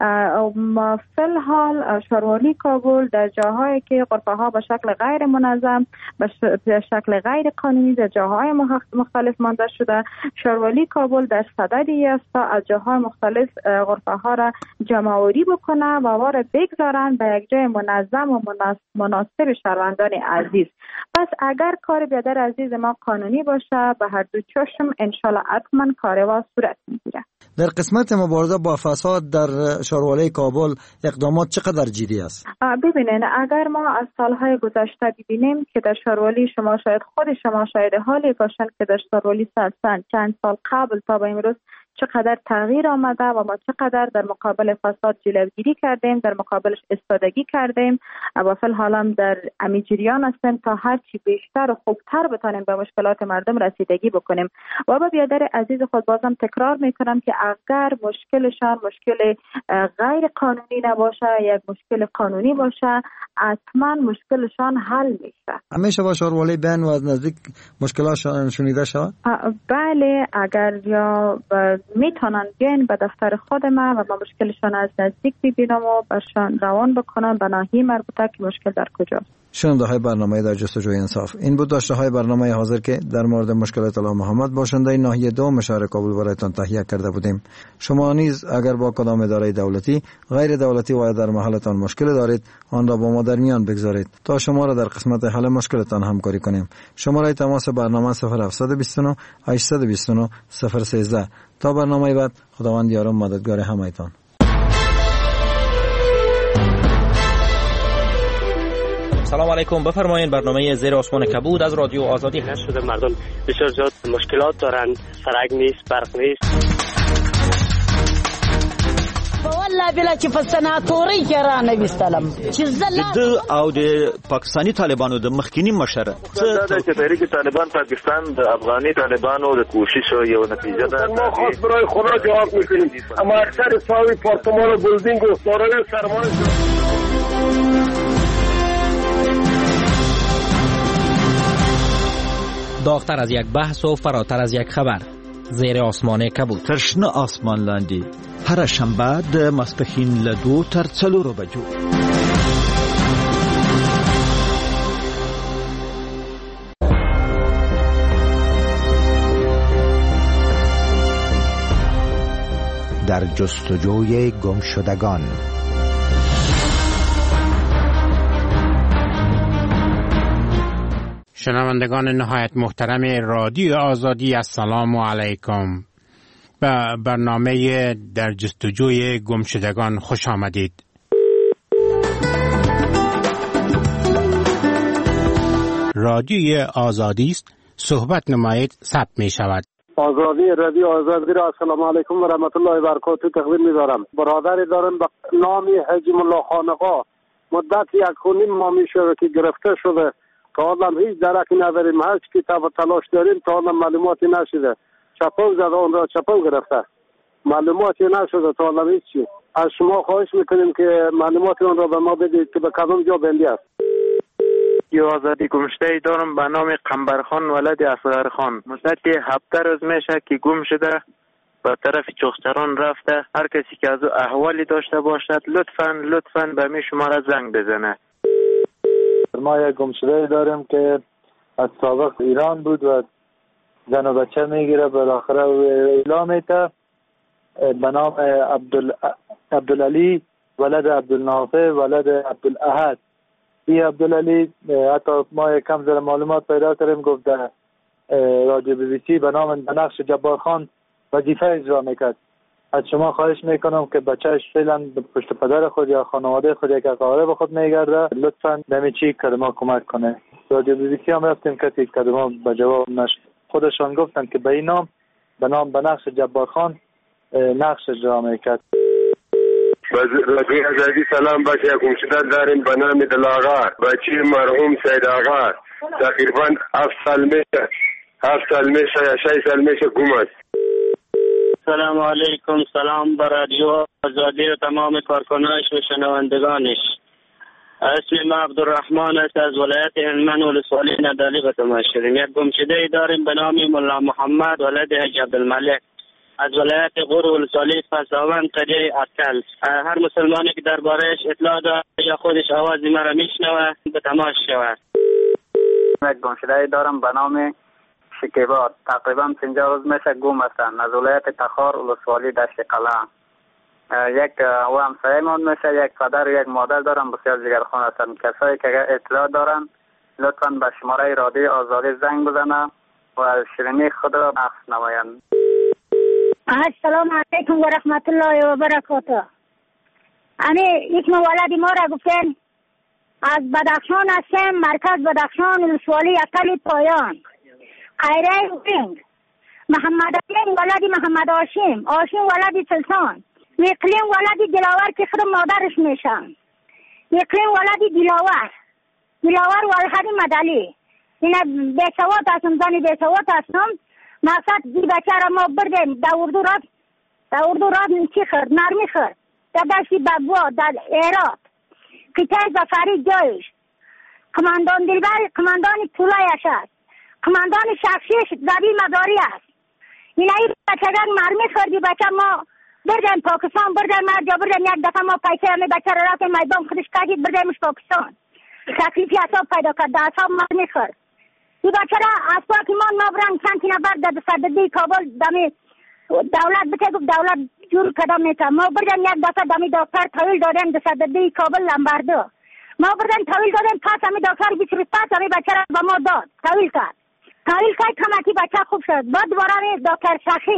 ما فی الحال شهروالی کابل در جاهایی که غرفه ها به شکل غیر منظم، به شکل غیر قانونی در جاهای مختلف مانده شده، شهروالی کابل در صددی است تا از جاهای مختلف غرفه ها را جمع‌آوری بکنه و وارد بگذارن به یک جای منظم و مناسب شهروندان عزیز. پس اگر کار بیادر عزیز ما قانونی باشه به هر دو چشم انشالله حتما کاروا صورت میگیره. در قسمت مبارزه با فساد در شهروالی کابل اقدامات چقدر جدی است؟ ببینین اگر ما از سالهای گذشته ببینیم که در شهروالی شما شاید حالی باشن که در شهروالی چند سال قبل تا به امروز چقدر تغییر آمده و ما چقدر در مقابل فساد جلوگیری کردیم، در مقابلش استفاده کردیم و فی الحال هم در جریان هستیم تا هر چی بیشتر و خوبتر بتونیم به مشکلات مردم رسیدگی بکنیم. و با بیادر عزیز خود بازم تکرار میکنم که اگر مشکلشان مشکل غیر قانونی نباشه، یک مشکل قانونی باشه، حتما مشکلشان حل میشه. همیشه با شهروالی بین و از نزدیک مشکلاتشان شنیده شود؟ بله، اگر یا میتونن بیاین به دفتر خود ما و با مشکلشان از نزدیک ببینم و برشان روان بکنم به ناحیه مربوطه که مشکل در کجاست. شنونده های برنامه در جستجوی انصاف، این بود داشته های برنامه حاضر که در مورد مشکل طلا محمد باشنده ناحیه 2 شهر کابل برایتان تهیه کرده بودیم. شما نیز اگر با کدام اداره دولتی، غیر دولتی و در محلتان مشکل دارید آن را با ما در میان بگذارید تا شما را در قسمت حل مشکلتان همکاری کنیم. شماره تماس برنامه 0729 829 013. تا برنامه بعد، خداوند یار و مددگار همه‌تان. سلام علیکم، بفرمایید. برنامه زیر آسمان کبود از رادیو آزادی هست. شده مردم بسیار زیاد مشکلات دارن، سرک نیست، برق نیست. والله بلا چې په سناتوري کې را نویستلم چې د او د پاکستاني طالبانو د مخکینی مشر څه چې تحریک طالبان پاکستان د افغاني طالبانو د کوشش یو نتیجه ده. ما خاص برای خدا جواب میکنیم، اما اکثر ساوی پارتمان و بلدینگ و دارای سرمایه داغتر از یک بحث و فراتر از یک خبر. زیر آسمان کبود. ترشنه آسمان لاندی. هر شنبه د ماسپښین له 2 تر 4 بجو. در جستجوی گمشدگان. شنوندگان نهایت محترم رادیو آزادی، السلام علیکم. به برنامه در جستجوی گمشدگان خوش آمدید. رادیوی آزادی است، صحبت نمایید، ثبت می شود. آزادی رادیو آزادی را السلام علیکم و رحمت الله و برکاته تقدیم می دارم. برادری دارم به نام حاجی ملا خانقا، مدت 1.5 ماه می شود که گرفته شده. تا حالا هیچ درکی نداریم، هر چی که تلاش داریم تا حالا معلوماتی نشده. چپاو زده، اون را چپاو گرفته، معلوماتی نشده تا حالا هیچی. از شما خواهش میکنیم که معلومات اون را به ما بدید که به کدام جا بندی است. یو آزادی گمشده دارم به نام قنبرخان ولد اصغرخان. مدت 7 روز میشه که گم شده، به طرف چوخچران رفته. هر کسی که از او احوالی داشته باشد لطفاً به می شماره زنگ بزنه. ما یک گمشده داریم که از سابق ایران بود و زن و بچه میگیره، بالاخره اعلام میته به نام عبدالعلی ولد عبدالنافع ولد عبدالاحد. این عبدالعلی حتی ما کم زر معلومات پیدا کردیم، گفت در رادیو BBC به نام بنقش جبارخان وظیفه اجرا میکرد. از شما خواهش میکنم که بچهش فعلا پشت پدر خود یا خانواده خود یک اقارب خود میگرده، لطفا نمی چی کدما کمک کنه. رادیو BBC هم رفتیم کسی کدما به جواب نشد. خودشان گفتن که به این نام به نام بنقش جبارخان نقش اجرا میکرد. رادیو آزادی سلام باشه. یک گمشده داریم به نام دلاغا، بچه مرحوم سید آغا، تقریبا 7 سال میشه یا 6 سال میشه گم است. سلام علیکم. سلام بر رادیو آزادی و تمام کارکنانش و شنوندگانش. اسم ما عبدالرحمن است، از ولایت هلمند ولسوالی ندالی به تماشیدیم. یک گمشده داریم به نام ملا محمد ولد حاج عبدالملک از ولایت غور ولسوالی فساوند قریه اکل. هر مسلمانی که دربارهش اطلاع داره یا خودش آوازی مرا میشنوه به تماش شود. یک گمشده دارم به نام شکیبا، تقریبا 50 روز میشه گم هستند، از ولایت تخار ولسوالی دشت قلعه. یک و همسایه من میشه، یک پدر و یک مادر دارم، بسیار جگرخوان هستند. کسایی که اطلاع دارن لطفا به شماره رادیو آزادی زنگ بزنن و شیرینی خود را بخش نمایند. السلام علیکم و رحمت الله و برکاته. یک ولد ما را گفتن از بدخشان هستم، مرکز بدخشان ولسوالی اکل پایان. خیره وینگ محمد علی ولد محمد هاشم ولد سلطان، اقلیم ولد دلاور که خود مادرش میشن، اقلیم ولد دلاور ولد مدلی. این بیسوات هستم، زنی بیسوات هستم. مقصد دی بچه را ما بردیم در اردو راد چی خرد؟ نرمی خرد در دشتی بگوا در ایراد قطعه زفری جایش. کماندان دلبر کماندان طولایش است، کماندان شخصیش زبی مداری است. این ای بچه را نرمی خردی بچه ما بردیم پاکستان، بردیم مرجا، بردیم یک دفعه ما پیسه همی بچه را رفتیم میدان خودش کردید بردیمش پاکستان. تکلیفی حساب پیدا کرد، در حساب مرمی خرد. این بچه را از پاکستان ما برن چند نفر در صددی کابل دمی دولت بچه گفت دولت جور کدام میتر. ما بردیم یک دفعه دمی دکتر طویل دادیم در صددی کابل لنبردو. ما بردیم طویل دادیم، پس همی دکتر 20 روز پس همی بچه را به ما داد، طویل کرد کمکی بچه خوب شد. بعد دوباره دکتر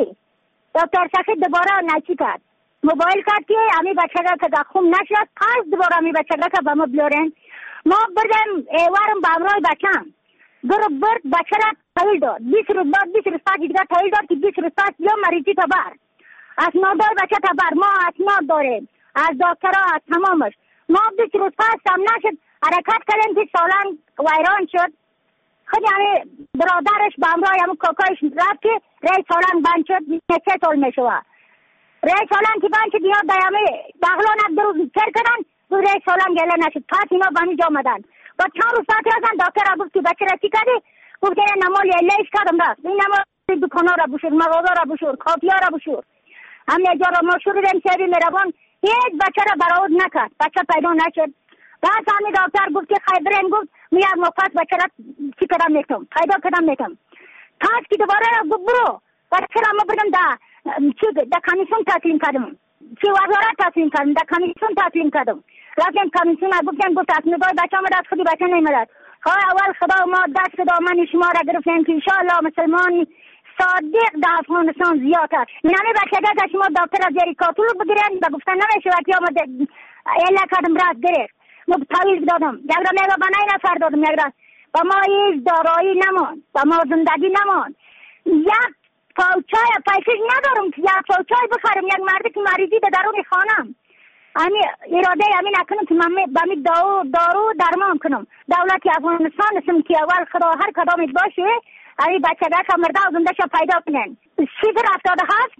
شخی دوباره نچی کرد، موبایل کرد که همی بچه را که خوب نشد، پس دوباره همی بچه را که به ما بلورن. ما بردم ورم به همراه بچم برد بچه را تحویل داد 20 روز بعد 20 روز بعد دیگر تحویل داد که 20 روز بعد یا مریضی تا بر اسناد دار بچه تا بر ما اسناد داریم از دکترها از تمامش ما 20 روز بعد هم نشد حرکت کردیم که سالن ویران شد خود یعنی برادرش به همراه همون کاکایش رفت که ری سالن بند شد 3 سال می شود ری سالن که بند شد اینا دیامه بغلان از 2 روز پر کردن دو ری سالن گله نشد پس اینا به همین جا آمدن با چند روز بعد رفتن دکتر را گفت که بچه را چی کردی گفت که نمال لیش کردم رفت این نمال دکانا را بشور مغازه را بشور کافیا را بشور همه جا را ما شروعیم شهری میروان هیچ بچه را برآورد نکرد بچه پیدا نشد بعد همین دکتر گفت که خیبرین گفت میاد مفت بچه را چی کردم میتونم پیدا کردم میتونم پس که دوباره گفت برو بچه را ما بدم در کمیسیون تسلیم کردم چی وزارت تسلیم کردم در کمیسیون تسلیم کردم رفتیم کمیسیون گفت اسنادای بچه آمد از خودی بچه نیمدد اول خدا ما دست دامن شما را گرفتیم که انشاءالله مسلمان صادق در افغانستان زیاد است نمی بچه که شما دکتر از زیر کاتول بگیرن و گفتن نمیشه وقتی آمد اله کردم رد گرفت ما تاویز دادم یک را میگه با 9 نفر دادم یک را با ما هیچ دارایی نمان با ما زندگی نمان یک پاوچای پیسش ندارم که یک پاوچای بخرم یک مردی که مریضی به درون خانم اراده همین نکنم که من به دارو درمان کنم دولت افغانستان اسم که اول خدا هر کدامت باشه همین بچه که مرده و زنده شو پیدا کنن 077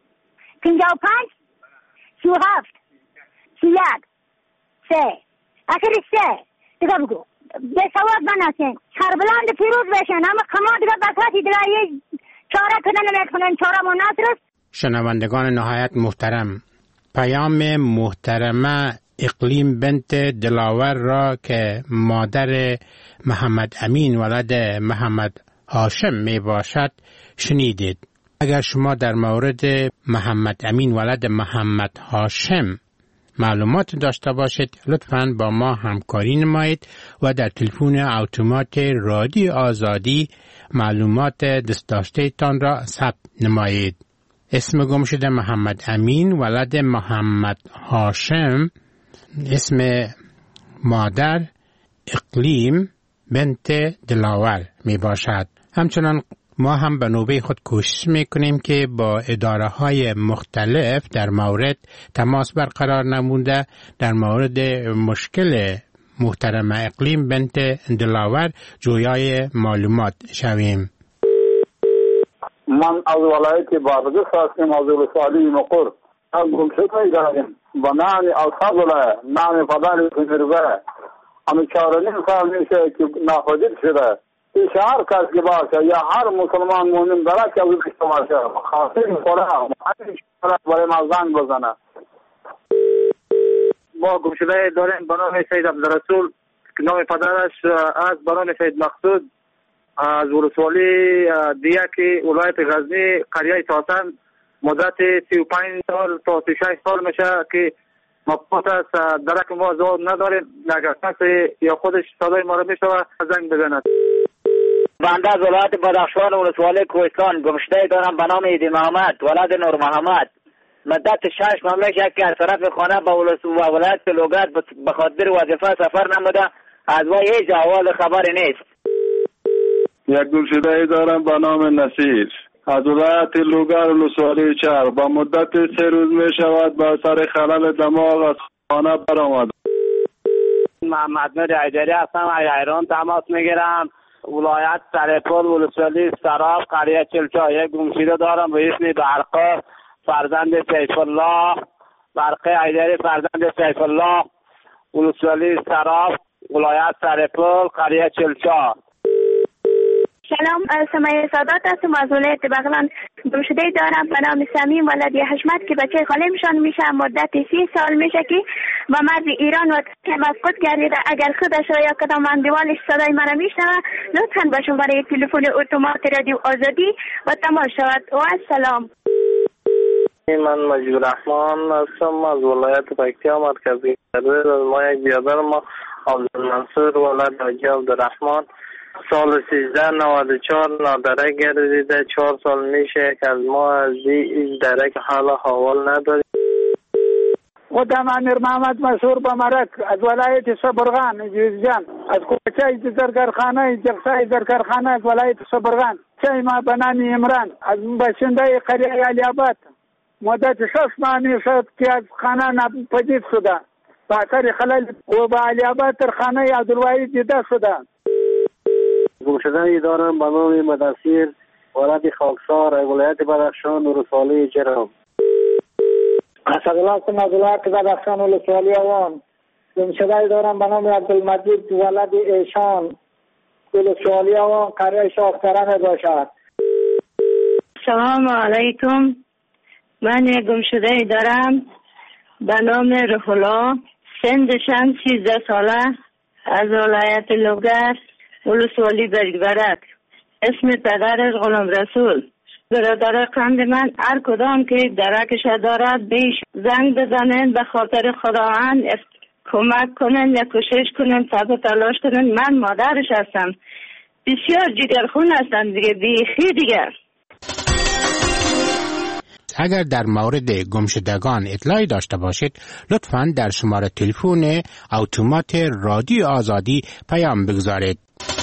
55 37 31 3 اخیر 3 دیگه بگو به سواد بناسین سربلند پیروز بشن اما کما دیگه بساتی دیگه یه چاره کنن نمیکنن چاره مناصر است. شنوندگان نهایت محترم، پیام محترمه اقلیم بنت دلاور را که مادر محمد امین ولد محمد هاشم می باشد شنیدید. اگر شما در مورد محمد امین ولد محمد هاشم معلومات داشته باشید لطفاً با ما همکاری نمایید و در تلفن اتومات رادیو آزادی معلومات دستداشته تان را ثبت نمایید. اسم گم شده محمد امین ولد محمد هاشم، اسم مادر اقلیم بنت دلاور می باشد. همچنان ما هم به نوبه خود کوشش می کنیم که با اداره های مختلف در مورد تماس برقرار نموده در مورد مشکل محترم اقلیم بنت دلاور جویای معلومات شویم. من از ولایت بادغیس هستم، از ولسوالی مقر. از گمشده داریم و نام الفضل نام فضل کنرزه همه 4.5 سال میشه که ناپدید شده. این هر کس که باشه یا هر مسلمان مؤمن داره که از بیشتر باشه خاصی خوره برای ما زنگ بزنه. ما گمشده داریم به نام سید عبدالرسول که نام پدرش از به نام سید مقصود از ولسوالی دیگه ولایت غزنی قریه تاتن مدت 35 سال تا 36 سال میشه که مبهوت است. درک ما زود نداریم. اگر کسی یا خودش صدای ما رو میشنوه زنگ بزند. بنده از ولایت بدخشان ولسوالی کوهستان گمشده دارم به نام ایدی محمد ولد نور محمد. مدت 6 ماه میشه که از طرف خانه به ولایت لوگرد به خاطر وظیفه سفر نموده. از وی هیچ احوال خبری نیست. یک گمشده دارم به نام نصیر از ولایت لوگر ولسوالی چهر. با مدت 3 روز می شود با سر خلل دماغ از خانه برآمد. محمد نور ایدری هستم، از ایران تماس میگیرم. ولایت سرپل ولسوالی سراب قریه چلچا. یک گمشده دارم به اسم برقه فرزند سیف الله، برقه ایدری فرزند سیف الله، ولسوالی سراب ولایت سرپل قریه چلچا. سلام، سمیه سادات هستم از ولایت بغلان. گمشده دارم به نام سمیم ولد حشمت که بچه خاله‌مشان میشه. مدت 30 سال میشه که با مرز ایران و مفقود گردیده. اگر خودش را یا کدام اندوالش صدای مرا میشنوه لطفاً با شماره تلفن اتومات رادیو آزادی و تماس شود. و السلام. من مجید الرحمن هستم از ولایت پکتیا مرکزی. از ما یک بیادر ما عبدالمنصور ولد حاجی عبدالرحمن سال 1394 نادره گردیده. 4 سال میشه که از ما از این درک حال حوال نداریم. خودم امیر محمد مسعود بمرک از ولایت صبرغان جوزجان، از کوچه زرگرخانه جلسه زرگرخانه از ولایت صبرغان. ما به نام عمران از باشنده قریه علی‌آباد. مدت 6 ماه میشد که از خانه ناپدید شده. با اثر خلل و به علی‌آباد در خانه عبدالواحد دیده شده. گمشده‌ای دارم به نام مدثر ولد خاکسار ولایت بدخشان ولسوالی جرم. اسدالله هستم از ولایت بدخشان ولسوالی اوان. گمشده‌ای دارم به نام عبدالمجید ولد ایشان ولسوالی اوان قریه شاختره باشد. سلام علیکم. من گمشده‌ای دارم به نام رفلا، سنشم 13 ساله، از ولایت لوگر ولسوالی برک. اسم پدرش غلام رسول. برادر قند من هر کدام که درکش دارد بیش زنگ بزنن، به خاطر خداوند کمک کنن یا کوشش کنن تا تلاش کنن. من مادرش هستم، بسیار جگرخون هستم دیگه، بیخی دیگه. اگر در مورد گمشدگان اطلاعی داشته باشید لطفاً در شماره تلفن اتومات رادیو آزادی پیام بگذارید.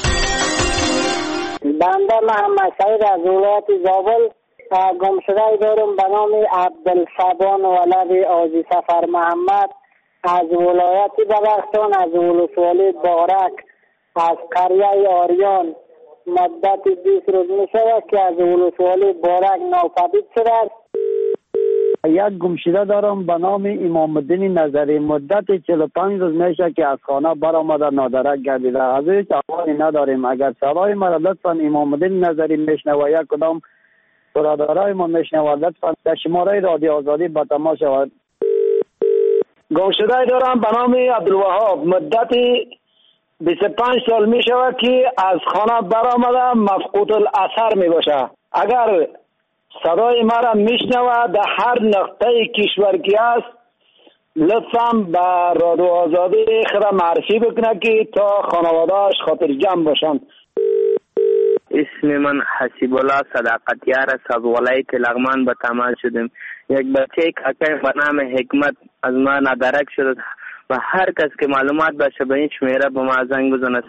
بنده محمد سعید از ولایت زابل گمشده دارم به نام عبدالصبان ولد آجی سفر محمد از ولایت بدخشان از ولسوالی بارک از قریه آریان. مدت 20 روز می شود که از ولسوالی بارک ناپدید شده است. یک گمشده دارم به نام امام الدین نظری. مدت 45 روز میشه که از خانه برآمده نادرک گردیده. از هیچ احوالی نداریم. اگر صدای ما لطفا امام الدین نظری میشنوه یک کدام برادرای ما میشنوه لطفا در شماره رادیو آزادی به تماس شود. گمشده دارم به نام عبدالوهاب. مدت 25 سال می شود که از خانه برآمده مفقود الاثر می باشه. اگر صدای ما را میشنوه در هر نقطه کشور که است لطفاً به رادیو آزادی خود معرفی بکنه که تا خانواده‌اش خاطر جمع باشند. اسم من حسیب الله صداقتیار است. از ولایت لغمان به تماس شدیم. یک بچه کاکای به نام حکمت از ما ندرک شده و هر کس که معلومات باشه به این شمیره به ما زنگ بزنه.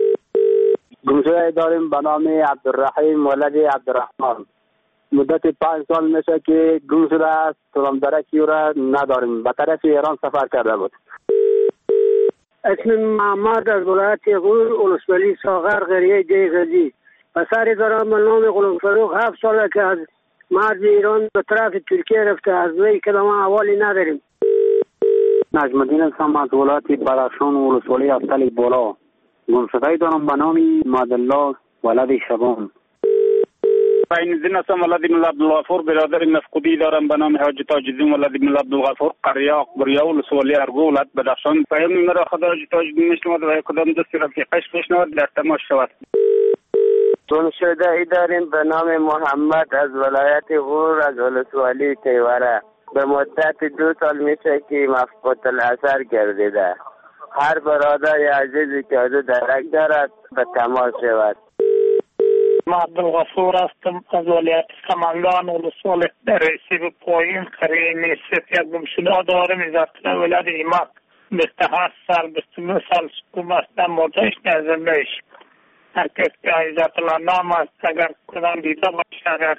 گمشده داریم به نام عبدالرحیم ولد عبدالرحمن. مدت 5 سال میشه که گم شده است. سلام درکی را نداریم. به طرف ایران سفر کرده بود. اسم محمد از ولایت غور ولسوالی ساغر قریه دیغزی. پسری دارم به نام غلام فروخ 7 ساله که از مرز ایران به طرف ترکیه رفته. از وی کلمه حوالی نداریم. نجم الدین هستم از ولایت بدخشان ولسوالی افتل بالا. گمشده‌ای دارم به نام مادالله ولد شبان. عین الدین هستم ولد مولا عبدالغفور. برادر مفقودی دارم به نام حاج تاج الدین ولد مولا عبدالغفور قریه اکبریه ولسوالی ارگو ولایت بدخشان. پیام مرا خدا حاج تاج الدین میشنود و کدام دوست رفیقش میشنود در تماس شود. گمشده‌ای داریم به نام محمد از ولایت غور از ولسوالی تیوره. به مدت 2 سال میشه که مفقود الاثر گردیده. هر برادر عزیزی که از درک دارد به تماس شود. ما عبدالغفور هستم از ولایت سمنگان ولسوالی در رسیب پایین قریه نیست. یک گمشده دارم از ولایت ایماق 27 سال 29 سال سکوم هستم. مردش نزدش هر کس که عزت الله نام است اگر کدام دیده باشه. اگر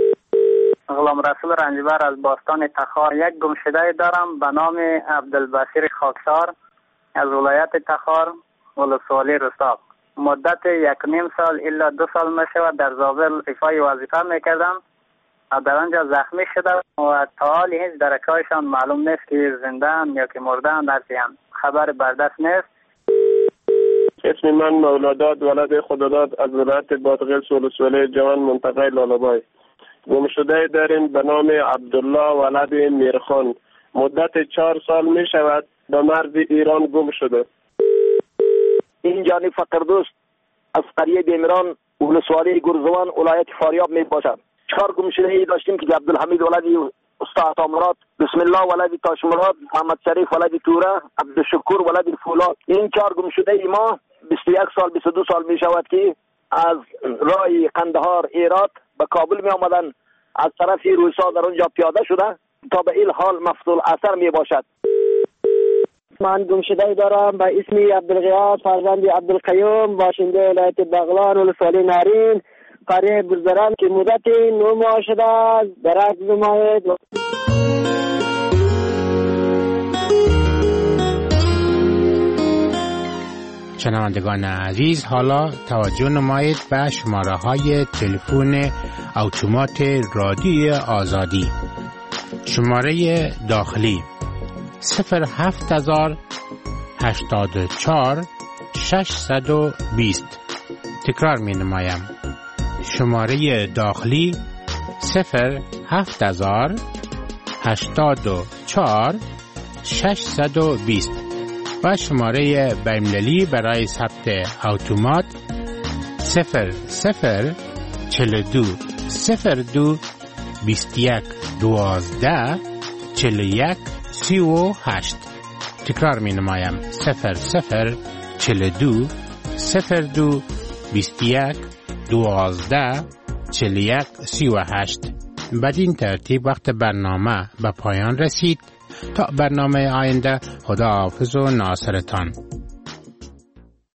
غلام رسول رنجبر از باستان تخار. یک گمشده دارم به نام عبدالبصیر خاکسار از ولایت تخار ولسوالی رساق. مدت 1.5 سال الا 2 سال میشود در زابل ایفای وظیفه میکردم و در آنجا زخمی شده و تا حال هیچ درکایشان معلوم نیست که زنده‌اند یا که مرده‌اند. هستند خبر بردست نیست. اسم من مولاداد ولد خداداد از ولایت بادغیس ولسوالی جوان منطقه لالابای. گمشده داریم به نام عبدالله ولد میرخان. مدت 4 سال می شود به مرز ایران گم شده. این جانی فقردوست از قریه بیمران ولسوالی گرزوان ولایت فاریاب می باشد. 4 گمشده‌ای داشتیم که عبدالحمید ولدی استاد عطامراد، بسم الله ولدی تاشمراد، محمد شریف ولدی توره، عبدالشکور ولدی فولاد. این 4 گمشده‌ای ما 21 سال 22 سال می شود که از راه قندهار ایراد به کابل می آمدن. از طرف روسا در اونجا پیاده شده تا به این حال مفقود الاثر می باشد. من گمشده دارم به اسم عبدالغیاث فرزند عبدالقیوم، باشنده ولایت بغلان ولسوالی نارین، قریه بزرگان که مدت 9 ماه شده است. درک نمایید. شنوندگان عزیز، حالا توجه نمایید به شماره های تلفن اتومات رادیوی آزادی. شماره داخلی 07084 620. تکرار می نمایم. شماره داخلی 07084 620 و شماره بین‌المللی برای ثبت اتومات 0042 02 21 12 41 38. تکرار می نمایم. 0042 02 21 12 41 38. بدین ترتیب وقت برنامه به پایان رسید. تا برنامه آینده، خدا حافظ و ناصرتان.